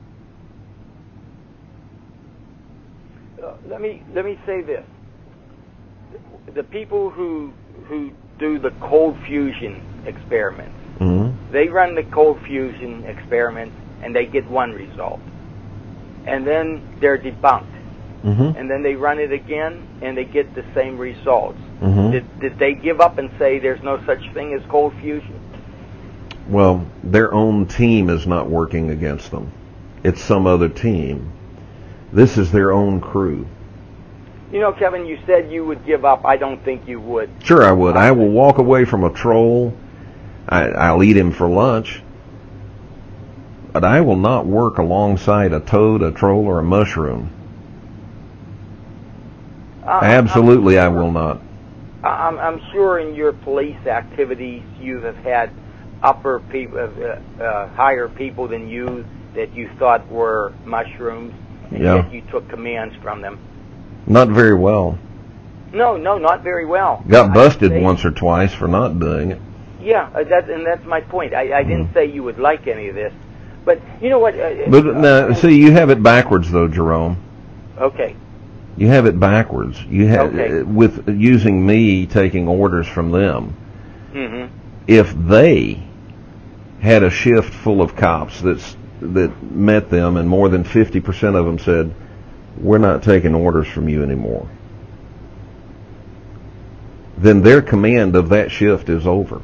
Uh, let me let me say this: the people who who do the cold fusion experiments, Mm-hmm. they run the cold fusion experiments and they get one result, and then they're debunked. Mm-hmm. and then they run it again, and they get the same results. Mm-hmm. Did, did they give up and say there's no such thing as cold fusion? Well, their own team is not working against them. It's some other team. This is their own crew. You know, Kevin, you said you would give up. I don't think you would. Sure I would. I will walk away from a troll. I, I'll eat him for lunch. But I will not work alongside a toad, a troll, or a mushroom. Uh, Absolutely, I'm sure, I will not. I'm, I'm sure in your police activities you have had upper people, uh, uh, higher people than you that you thought were mushrooms, and Yeah. yet you took commands from them. Not very well. No, no, not very well. Got I busted didn't say- once or twice for not doing it. Yeah, uh, that, and that's my point. I, I didn't Mm. say you would like any of this, but you know what? Uh, But uh, now, see, you have it backwards, though, Jerome. Okay. You have it backwards. You have Okay. with using me taking orders from them. Mm-hmm. If they had a shift full of cops that's that met them, and more than fifty percent of them said, "We're not taking orders from you anymore," then their command of that shift is over.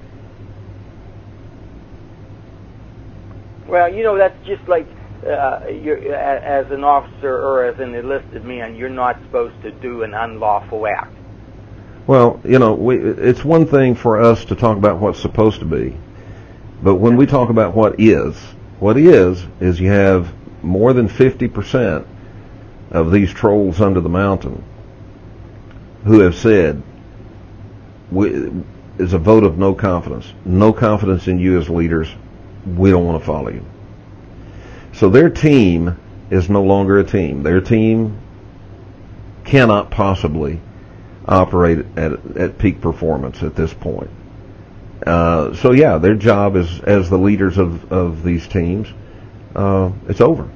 Well, you know, that's just like uh, you're, a- as an officer or as an enlisted man, you're not supposed to do an unlawful act. Well, you know, we, it's one thing for us to talk about what's supposed to be, but when we talk about what is, what is, is you have more than fifty percent of these trolls under the mountain who have said, we, is a vote of no confidence. No confidence in you as leaders. We don't want to follow you. So their team is no longer a team. Their team cannot possibly operate at, at peak performance at this point. Uh, so yeah, their job is as the leaders of, of these teams, uh, it's over.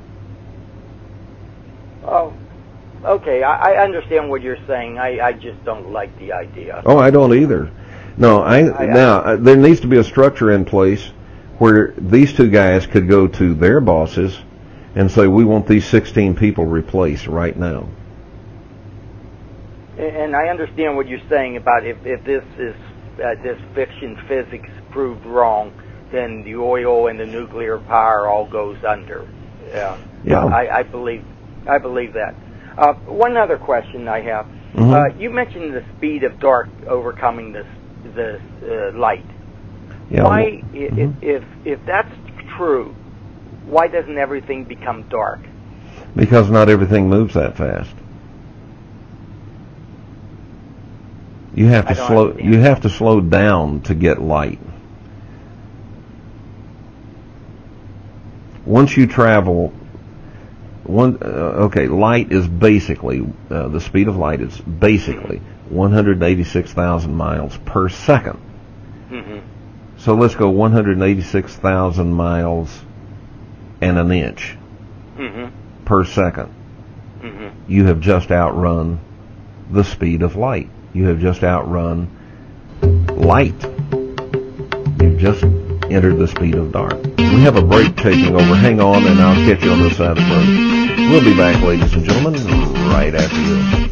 Oh, okay. I, I understand what you're saying. I, I just don't like the idea. Oh, I don't either. No, I, I- now uh, there needs to be a structure in place where these two guys could go to their bosses and say, we want these sixteen people replaced right now. And I understand what you're saying about if, if this is uh, this fiction physics proved wrong, then the oil and the nuclear power all goes under. Yeah, Yeah. I, I believe I believe that. Uh, one other question I have: Mhm. uh, you mentioned the speed of dark overcoming the the uh, light. Yeah. Why, well, if, mhm. if if that's true, why doesn't everything become dark? Because not everything moves that fast. You have I to don't slow. understand. You have to slow down to get light. Once you travel, one uh, okay, light is basically uh, the speed of light is basically one hundred eighty-six thousand miles per second. Mm-hmm. So let's go one hundred eighty-six thousand miles and an inch Mm-hmm. per second. Mm-hmm. You have just outrun the speed of light. You have just outrun light. You've just entered the speed of dark. We have a break taking over. Hang on, and I'll catch you on the side of the break. We'll be back, ladies and gentlemen, right after this.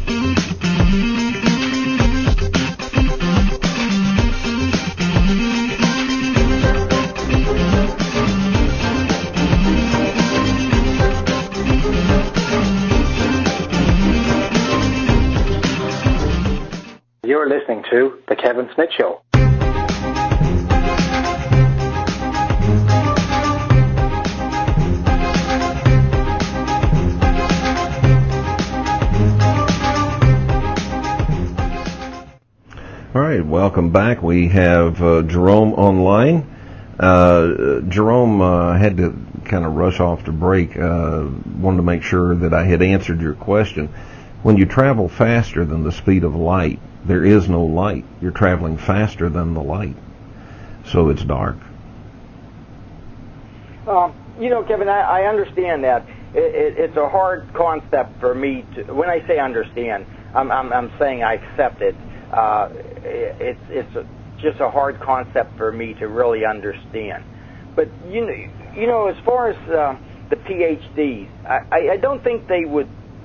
You're listening to The Kevin Smith Show. All right, welcome back. We have uh, Jerome online. Uh, Jerome uh, had to kind of rush off to break. Uh, wanted to make sure that I had answered your question. When you travel faster than the speed of light, there is no light. You're traveling faster than the light, so it's dark. Um, you know, Kevin, I, I understand that. It, it, it's a hard concept for me to. When I say understand, I'm, I'm, I'm saying I accept it. Uh, it it's it's a, just a hard concept for me to really understand. But you know, you know, as far as uh, the PhDs, I, I, I don't think they would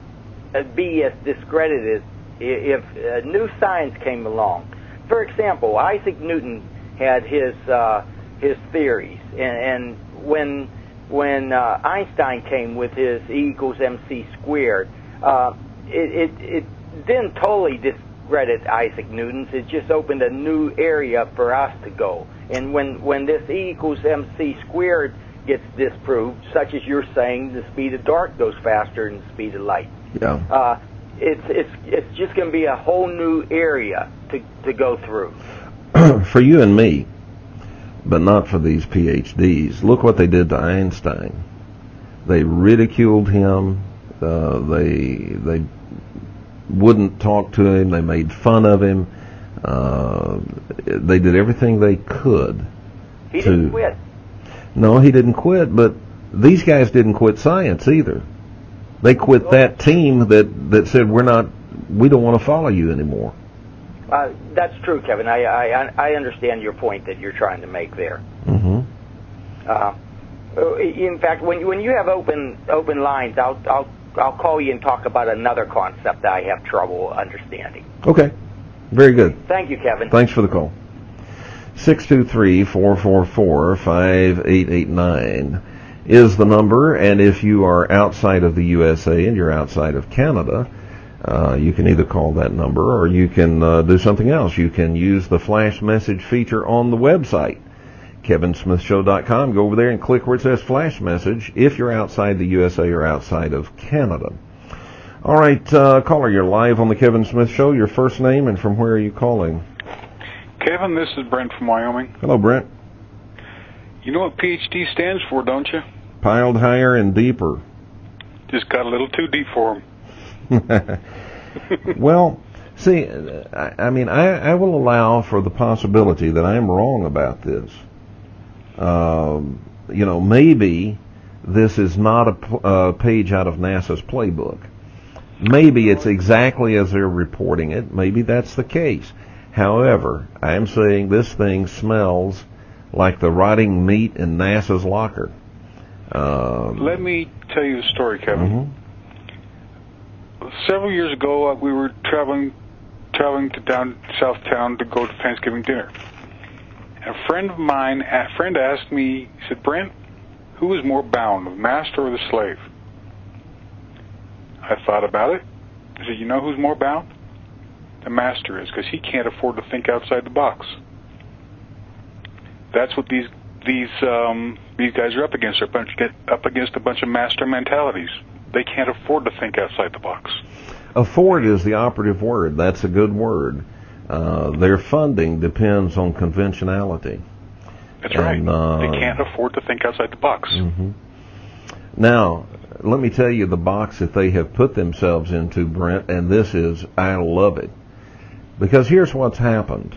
be as discredited if uh, new science came along. For example, Isaac Newton had his uh, his theories, and, and when when uh, Einstein came with his E equals mc squared, uh, it, it it didn't totally discredit Isaac Newton's. It just opened a new area for us to go. And when when this E equals mc squared gets disproved, such as you're saying, the speed of dark goes faster than the speed of light. Yeah. Uh, it's it's it's just going to be a whole new area to to go through. For you and me, but not for these P H Ds. Look what they did to Einstein. They ridiculed him. Uh, they they wouldn't talk to him. They made fun of him. Uh, they did everything they could. He to, didn't quit. No, he didn't quit, but these guys didn't quit science either. They quit that team that, that said, we're not, we don't want to follow you anymore. Uh, that's true, Kevin. I, I I understand your point that you're trying to make there. Mm-hmm. Uh, in fact, when when you have open open lines, I'll I'll I'll call you and talk about another concept that I have trouble understanding. Okay, very good. Thank you, Kevin. Thanks for the call. six two three, four four four, five eight eight nine is the number, and if you are outside of the U S A and you're outside of Canada, uh, you can either call that number or you can uh, do something else. You can use the flash message feature on the website, kevin smith show dot com. Go over there and click where it says flash message if you're outside the U S A or outside of Canada. All right, uh, caller, you're live on the Kevin Smith Show. Your first name and from where are you calling? Kevin, this is Brent from Wyoming. Hello, Brent. You know what P H D stands for, don't you? Piled higher and deeper. Just got a little too deep for him. Well, see, I, I mean, I, I will allow for the possibility that I am wrong about this. Um, you know, maybe this is not a uh, page out of NASA's playbook. Maybe it's exactly as they're reporting it. Maybe that's the case. However, I am saying this thing smells like the rotting meat in NASA's locker. Um, Let me tell you a story, Kevin. Mm-hmm. Several years ago, uh, we were traveling traveling to down south town to go to Thanksgiving dinner. And a friend of mine, a friend asked me, he said, Brent, who is more bound, the master or the slave? I thought about it. I said, you know who's more bound? The master is, because he can't afford to think outside the box. That's what these these um, these guys are up against. They're bunch, get up against a bunch of master mentalities. They can't afford to think outside the box. Afford is the operative word. That's a good word. Uh, their funding depends on conventionality. That's and, right. Uh, they can't afford to think outside the box. Mm-hmm. Now, let me tell you the box that they have put themselves into, Brent, and this is, I love it. Because here's what's happened.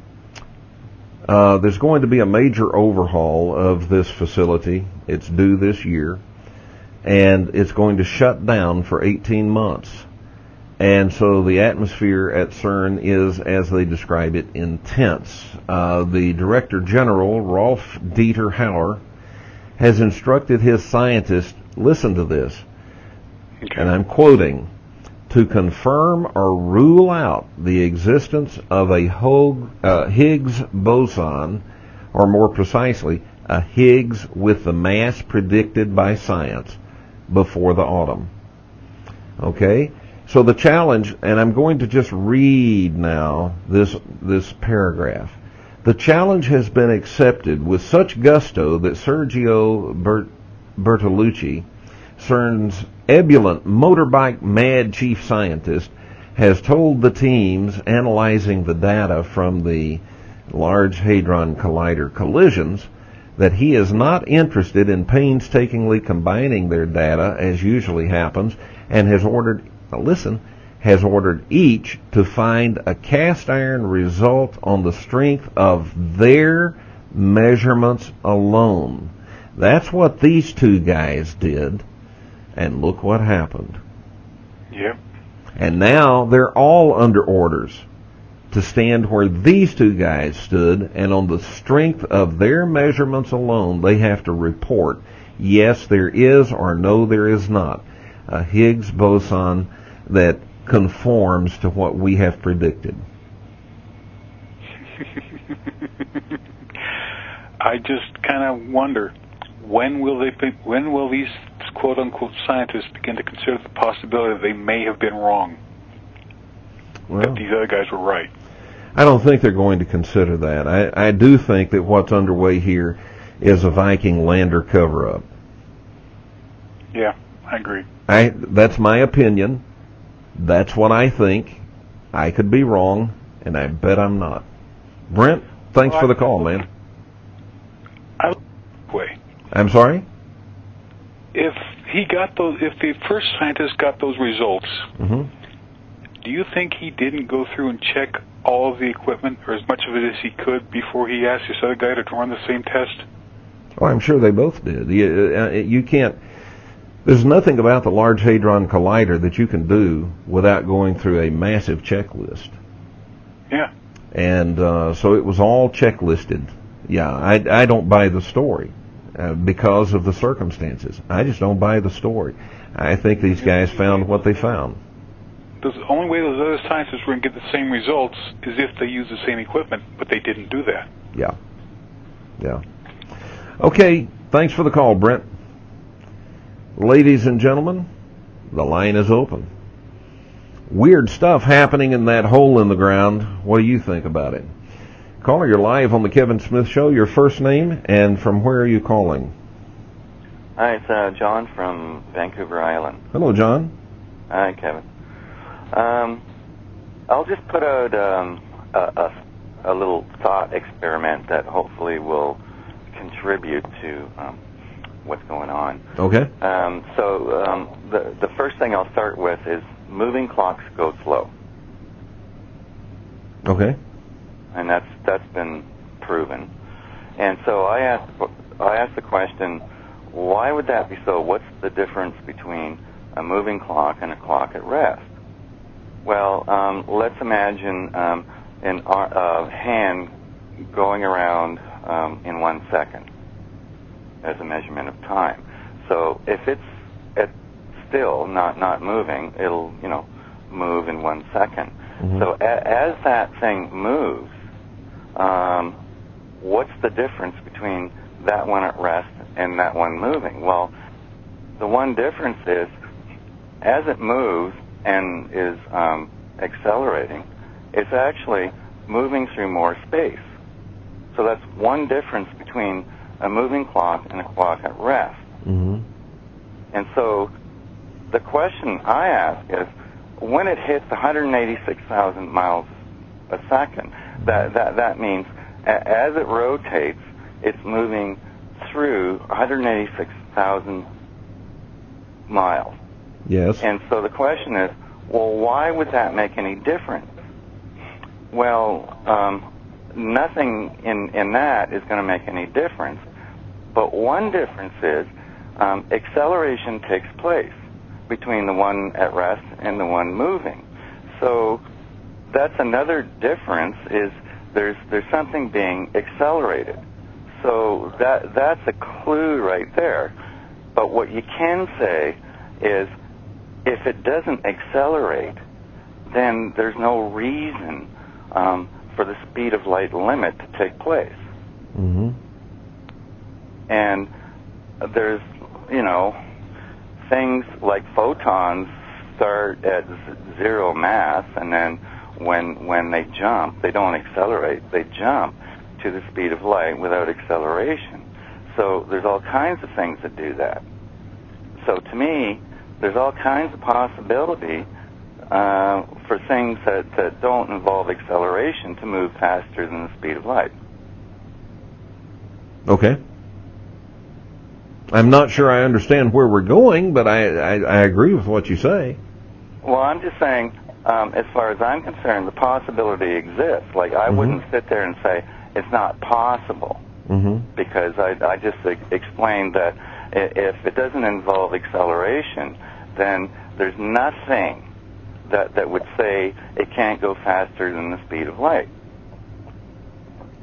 Uh, there's going to be a major overhaul of this facility. It's due this year. And it's going to shut down for eighteen months. And so the atmosphere at CERN is, as they describe it, intense. Uh, the Director General, Rolf Dieter Hauer, has instructed his scientists, listen to this, Okay. and I'm quoting, to confirm or rule out the existence of a Hog, uh, Higgs boson, or more precisely, a Higgs with the mass predicted by science before the autumn. Okay? So the challenge, and I'm going to just read now this this paragraph. The challenge has been accepted with such gusto that Sergio Bert, Bertolucci, CERN's ebullient motorbike mad chief scientist, has told the teams analyzing the data from the Large Hadron Collider collisions that he is not interested in painstakingly combining their data as usually happens, and has ordered, now listen, has ordered each to find a cast iron result on the strength of their measurements alone. That's what these two guys did, and look what happened. Yep. And now they're all under orders to stand where these two guys stood, and on the strength of their measurements alone, they have to report, yes, there is, or no, there is not, a Higgs boson that conforms to what we have predicted? I just kind of wonder, when will they be, when will these quote unquote scientists begin to consider the possibility that they may have been wrong, well, that these other guys were right? I don't think they're going to consider that. I, I do think that what's underway here is a Viking lander cover-up. Yeah, I agree. I that's my opinion. That's what I think. I could be wrong, and I bet I'm not. Brent, thanks well, for the I, call, man. I way. I'm sorry? If he got those, if the first scientist got those results, mm-hmm. do you think he didn't go through and check all of the equipment, or as much of it as he could, before he asked this other guy to run the same test? Oh, I'm sure they both did. You, uh, you can't. There's nothing about the Large Hadron Collider that you can do without going through a massive checklist. Yeah. And uh, so it was all checklisted. Yeah, I, I don't buy the story uh, because of the circumstances. I just don't buy the story. I think these guys found what they found. The only way those other scientists were going to get the same results is if they used the same equipment, but they didn't do that. Yeah. Yeah. Okay, thanks for the call, Brent. Ladies and gentlemen, the line is open. Weird stuff happening in that hole in the ground. What do you think about it? Caller, you're live on the Kevin Smith Show. Your first name and from where are you calling? Hi, it's uh, John from Vancouver Island. Hello, John. Hi, Kevin. Um, I'll just put out um, a, a, a little thought experiment that hopefully will contribute to um, what's going on. Okay. Um, so um, the the first thing I'll start with is moving clocks go slow. Okay. And that's that's been proven. And so I asked I asked the question, why would that be so? What's the difference between a moving clock and a clock at rest? Well, um, let's imagine um, an uh, hand going around um, in one second as a measurement of time. So if it's at still, not not moving, it'll you know move in one second. Mm-hmm. So a- as that thing moves, um, what's the difference between that one at rest and that one moving? Well, the one difference is as it moves and is um, accelerating, it's actually moving through more space. So that's one difference between a moving clock and a clock at rest. Mm-hmm. And so the question I ask is, when it hits one hundred eighty-six thousand miles a second, that, that, that means a- as it rotates, it's moving through one hundred eighty-six thousand miles. Yes. And so the question is, well, why would that make any difference? Well, um, nothing in, in that is going to make any difference. But one difference is um, acceleration takes place between the one at rest and the one moving. So that's another difference, is there's there's something being accelerated. So that that's a clue right there. But what you can say is, if it doesn't accelerate, then there's no reason um, for the speed of light limit to take place. Mm-hmm. And there's, you know, things like photons start at z- zero mass, and then when when they jump, they don't accelerate. They jump to the speed of light without acceleration. So there's all kinds of things that do that. So to me, there's all kinds of possibility uh, for things that, that don't involve acceleration to move faster than the speed of light. Okay. I'm not sure I understand where we're going, but I, I, I agree with what you say. Well, I'm just saying, um, as far as I'm concerned, the possibility exists. Like, I Mm-hmm. wouldn't sit there and say it's not possible, mm-hmm. because I, I just e- explained that if it doesn't involve acceleration, then there's nothing that, that would say it can't go faster than the speed of light.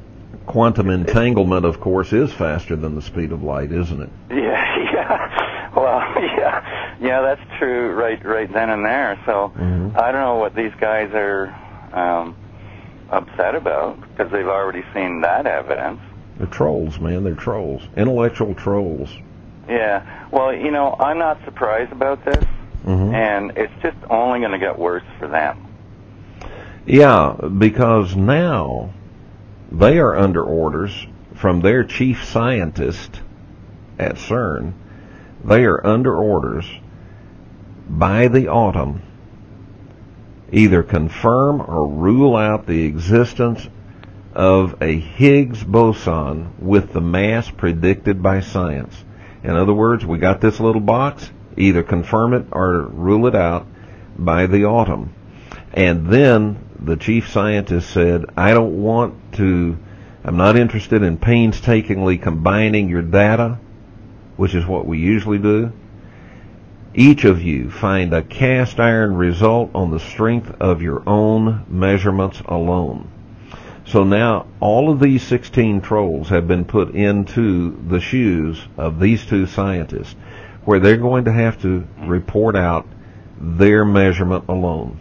Quantum entanglement, of course, is faster than the speed of light, isn't it? Yeah, yeah. Well, yeah, yeah, that's true. Right, right then and there. So Mm-hmm. I don't know what these guys are um, upset about because they've already seen that evidence. They're trolls, man. They're trolls. Intellectual trolls. Yeah. Well, you know, I'm not surprised about this, Mm-hmm. and it's just only going to get worse for them. Yeah, because now they are under orders from their chief scientist at CERN. They are under orders by the autumn either confirm or rule out the existence of a Higgs boson with the mass predicted by science. In other words, we got this little box, either confirm it or rule it out by the autumn. And then the chief scientist said, I don't want to, I'm not interested in painstakingly combining your data, which is what we usually do. Each of you find a cast iron result on the strength of your own measurements alone. So now all of these sixteen trolls have been put into the shoes of these two scientists, where they're going to have to report out their measurement alone.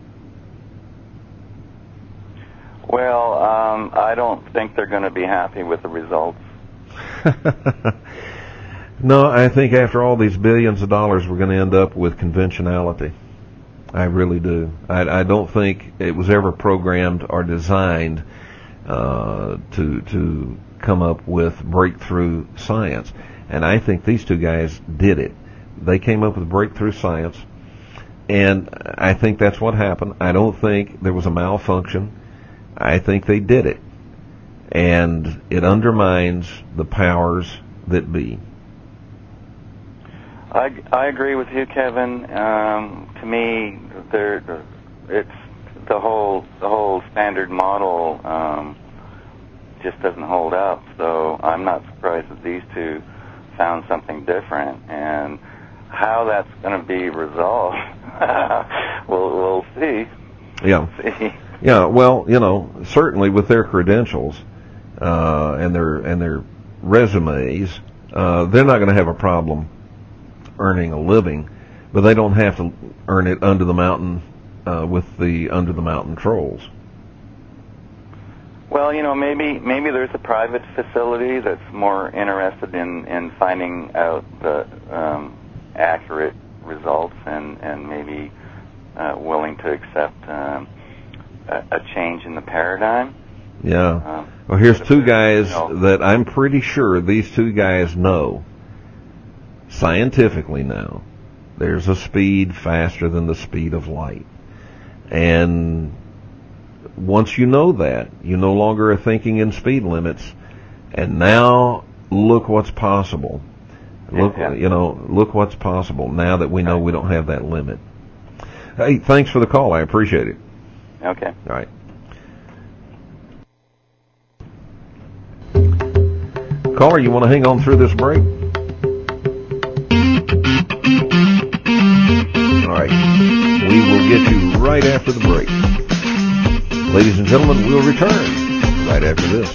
Well, um, I don't think they're going to be happy with the results. No, I think after all these billions of dollars, we're going to end up with conventionality. I really do. I, I don't think it was ever programmed or designed uh, to to come up with breakthrough science. And I think these two guys did it. They came up with breakthrough science, and I think that's what happened. I don't think there was a malfunction. I think they did it. And it undermines the powers that be. I, I agree with you, Kevin. Um, to me, there it's the whole the whole standard model um, just doesn't hold up. So I'm not surprised that these two found something different, and how that's going to be resolved, we'll we'll see. Yeah. See. Yeah. Well, you know, certainly with their credentials uh, and their and their resumes, uh, they're not going to have a problem earning a living, but they don't have to earn it under the mountain uh, with the under the mountain trolls. Well, you know, maybe maybe there's a private facility that's more interested in, in finding out the um, accurate results and and maybe uh, willing to accept um, a, a change in the paradigm. Yeah. Um, well, here's two guys you know, that I'm pretty sure these two guys know. Scientifically now, there's a speed faster than the speed of light. And once you know that, you no longer are thinking in speed limits. And now, look what's possible. Look, yeah. you know, look what's possible now that we know we don't have that limit. Hey, thanks for the call. I appreciate it. Okay. All right. Caller, you want to hang on through this break? All right. We will get you right after the break. Ladies and gentlemen, we'll return right after this.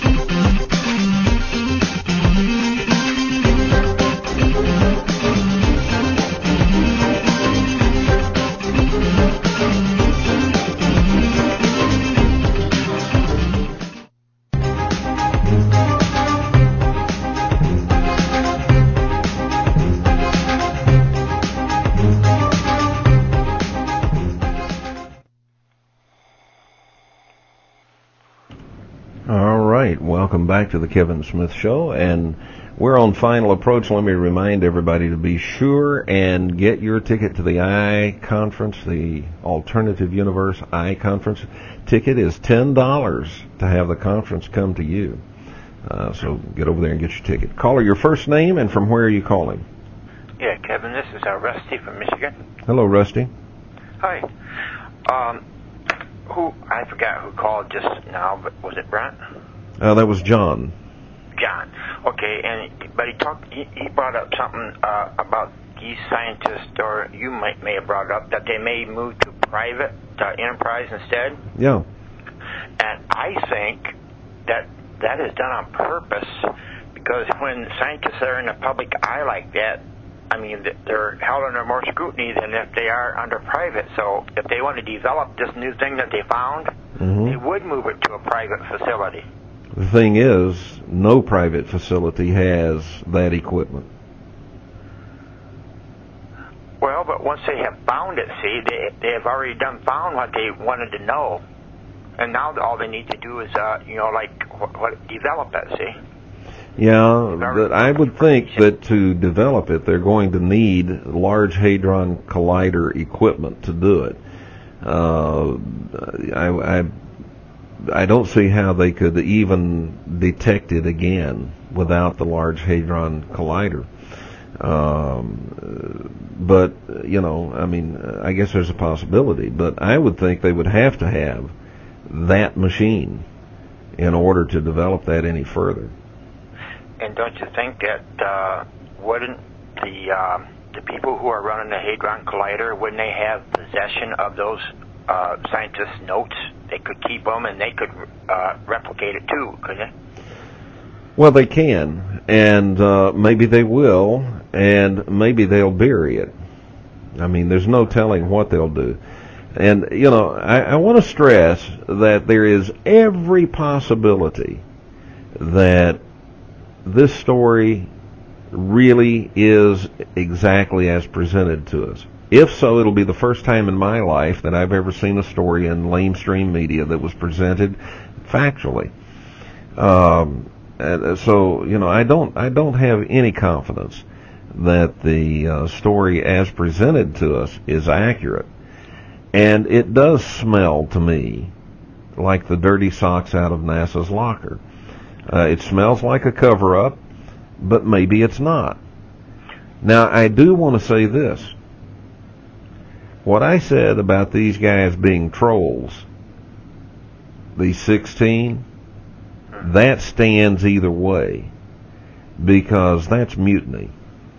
Welcome back to the Kevin Smith Show, and we're on final approach. Let me remind everybody to be sure and get your ticket to the I Conference, the Alternative Universe I Conference. Ticket is ten dollars to have the conference come to you. Uh, so get over there and get your ticket. Caller, your first name and from where are you calling? Yeah, Kevin, this is uh, Rusty from Michigan. Hello, Rusty. Hi. Um, who, I forgot who called just now, but was it Brent? Uh, that was John. John. Okay, and but he talked. He, he brought up something uh, about these scientists, or you might may have brought up that they may move to private uh, enterprise instead. Yeah. And I think that that is done on purpose, because when scientists are in the public eye like that, I mean, they're held under more scrutiny than if they are under private. So if they want to develop this new thing that they found, mm-hmm. they would move it to a private facility. The thing is, no private facility has that equipment. Well, but once they have found it, see, they they have already done found what they wanted to know, and now all they need to do is, uh, you know, like what, what develop it. See. Yeah, but I would think that to develop it, they're going to need Large Hadron Collider equipment to do it. Uh, I, I I don't see how they could even detect it again without the Large Hadron Collider. Um, but, you know, I mean, I guess there's a possibility, but I would think they would have to have that machine in order to develop that any further. And don't you think that uh, wouldn't the uh, the people who are running the Hadron Collider, wouldn't they have possession of those uh, scientists' notes? They could keep them and they could uh, replicate it too, couldn't they? Well, they can, and uh, maybe they will, and maybe they'll bury it. I mean, there's no telling what they'll do. And, you know, I, I want to stress that there is every possibility that this story really is exactly as presented to us. If so, it'll be the first time in my life that I've ever seen a story in lamestream media that was presented factually. Um, and so, you know, I don't, I don't have any confidence that the uh, story as presented to us is accurate. And it does smell to me like the dirty socks out of NASA's locker. Uh, it smells like a cover-up, but maybe it's not. Now, I do want to say this. What I said about these guys being trolls, these sixteen, that stands either way, because that's mutiny.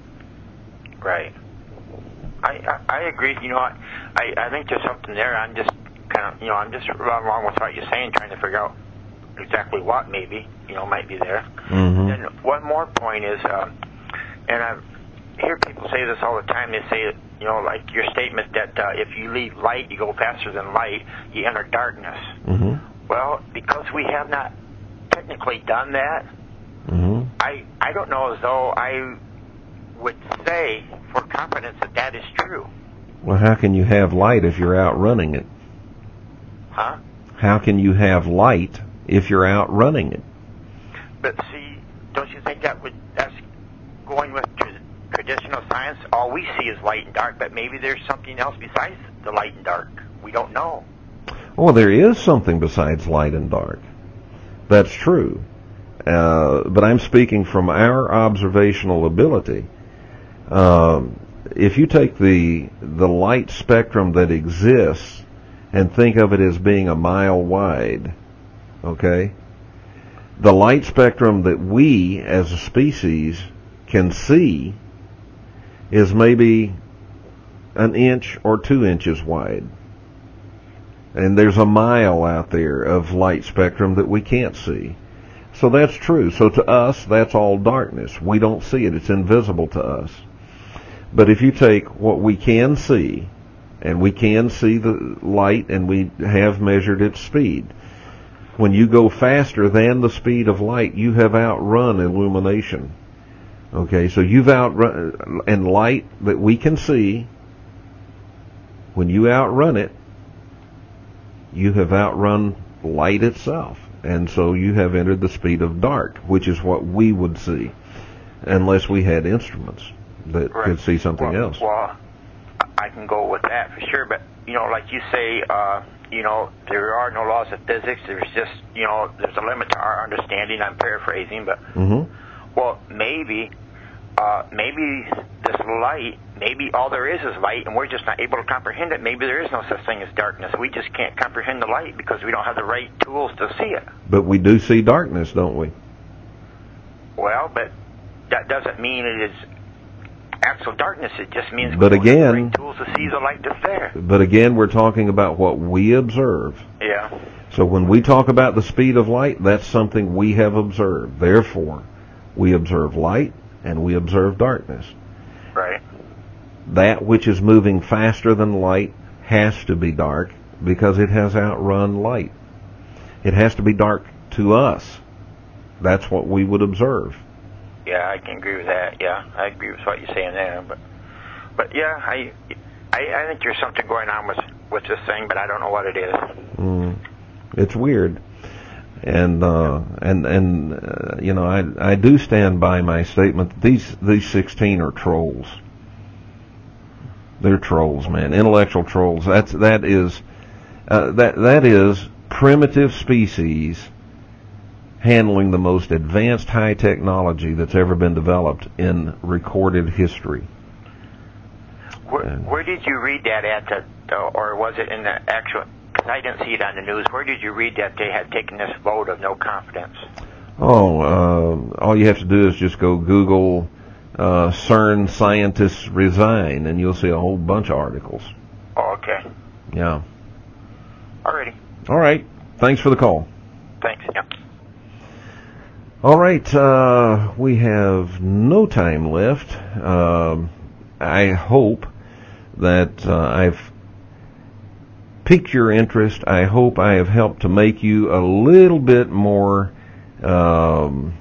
Right. I, I, I agree. You know, I, I think there's something there. I'm just kind of, you know, I'm just along with what you're saying, trying to figure out exactly what maybe, you know, might be there. Mm-hmm. And one more point is, uh, and I hear people say this all the time. They say, you know, like your statement that uh, if you leave light, you go faster than light, you enter darkness. Mm-hmm. Well, because we have not technically done that, mm-hmm. I I don't know as though I would say for confidence that that is true. Well, how can you have light if you're outrunning it? Huh? How can you have light if you're outrunning it? But see, don't you think that would, that's going with tra- traditional science? All we see is light and dark, but maybe there's something else besides the light and dark. We don't know. Well, there is something besides light and dark. That's true. Uh, but I'm speaking from our observational ability. Um, if you take the the light spectrum that exists and think of it as being a mile wide, okay? The light spectrum that we as a species can see is maybe an inch or two inches wide. And there's a mile out there of light spectrum that we can't see. So that's true. So to us, that's all darkness. We don't see it. It's invisible to us. But if you take what we can see, and we can see the light, and we have measured its speed, when you go faster than the speed of light, you have outrun illumination. Okay, so you've outrun, and light that we can see, when you outrun it, you have outrun light itself. And so you have entered the speed of dark, which is what we would see, unless we had instruments that right. could see something well, else. Well, I can go with that for sure, but, you know, like you say, uh, you know, there are no laws of physics. There's just, you know, there's a limit to our understanding. I'm paraphrasing, but, mm-hmm. well, maybe, uh, maybe this light, maybe all there is is light, and we're just not able to comprehend it. Maybe there is no such thing as darkness. We just can't comprehend the light because we don't have the right tools to see it. But we do see darkness, don't we? Well, but that doesn't mean it is actual darkness. It just means but we again, don't have the right tools to see the light that's there. But again, we're talking about what we observe. Yeah. So when we talk about the speed of light, that's something we have observed. Therefore, we observe light and we observe darkness. Right. That which is moving faster than light has to be dark because it has outrun light. It has to be dark to us. That's what we would observe. Yeah, I can agree with that. Yeah, I agree with what you're saying there. But, but yeah, I, I, I think there's something going on with with this thing, but I don't know what it is. Mm, it's weird, and uh, and and uh, you know, I I do stand by my statement that these these sixteen are trolls. They're trolls, man. Intellectual trolls. That's that is uh, that that is primitive species handling the most advanced high technology that's ever been developed in recorded history. Where, where did you read that at, the, or was it in the actual? Because I didn't see it on the news. Where did you read that they had taken this vote of no confidence? Oh, uh, all you have to do is just go Google uh, CERN scientists resign, and you'll see a whole bunch of articles. Oh, okay. Yeah. Alrighty. All right. Thanks for the call. Thanks. Yeah. All right, uh, we have no time left. Um, I hope that uh, I've piqued your interest. I hope I have helped to make you a little bit more um,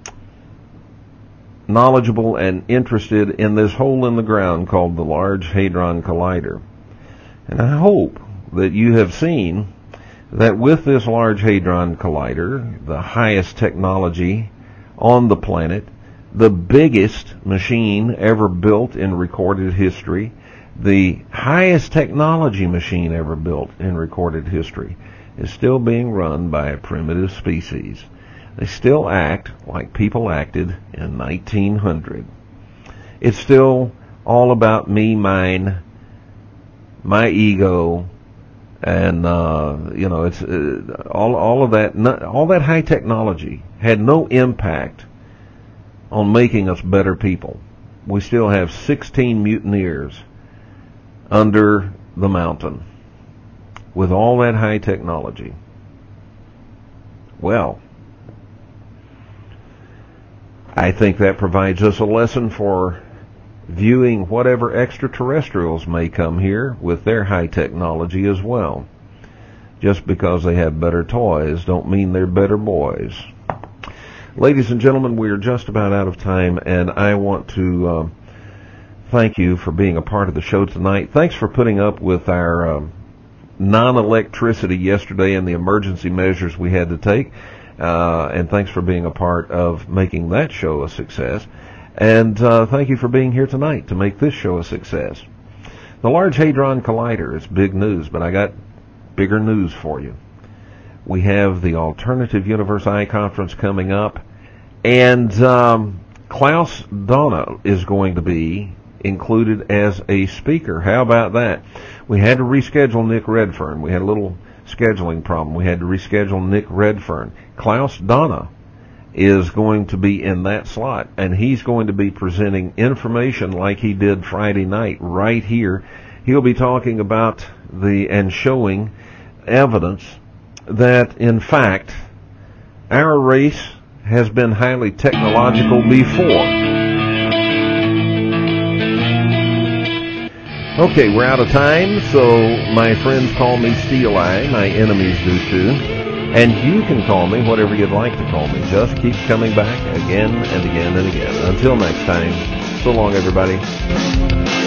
knowledgeable and interested in this hole in the ground called the Large Hadron Collider. And I hope that you have seen that with this Large Hadron Collider, the highest technology on the planet, the biggest machine ever built in recorded history, the highest technology machine ever built in recorded history, is still being run by a primitive species. They still act like people acted in nineteen hundred. It's still all about me, mine, my ego, and uh, you know, it's uh, all all of that. Not, all that high technology had no impact on making us better people. We still have sixteen mutineers under the mountain with all that high technology. Well, I think that provides us a lesson for viewing whatever extraterrestrials may come here with their high technology as well. Just because they have better toys don't mean they're better boys. Ladies and gentlemen, we are just about out of time, and I want to uh, thank you for being a part of the show tonight. Thanks for putting up with our um, non-electricity yesterday and the emergency measures we had to take, uh, and thanks for being a part of making that show a success. And uh, thank you for being here tonight to make this show a success. The Large Hadron Collider is big news, but I got bigger news for you. We have the Alternative Universe Eye Conference coming up, and um, Klaus Donna is going to be included as a speaker. How about that? We had to reschedule Nick Redfern. We had a little scheduling problem. We had to reschedule Nick Redfern. Klaus Donna is going to be in that slot, and he's going to be presenting information like he did Friday night right here. He'll be talking about the and showing evidence that, in fact, our race has been highly technological before. Okay, we're out of time, so my friends call me Steel Eye. My enemies do too. And you can call me whatever you'd like to call me. Just keep coming back again and again and again. Until next time, so long, everybody.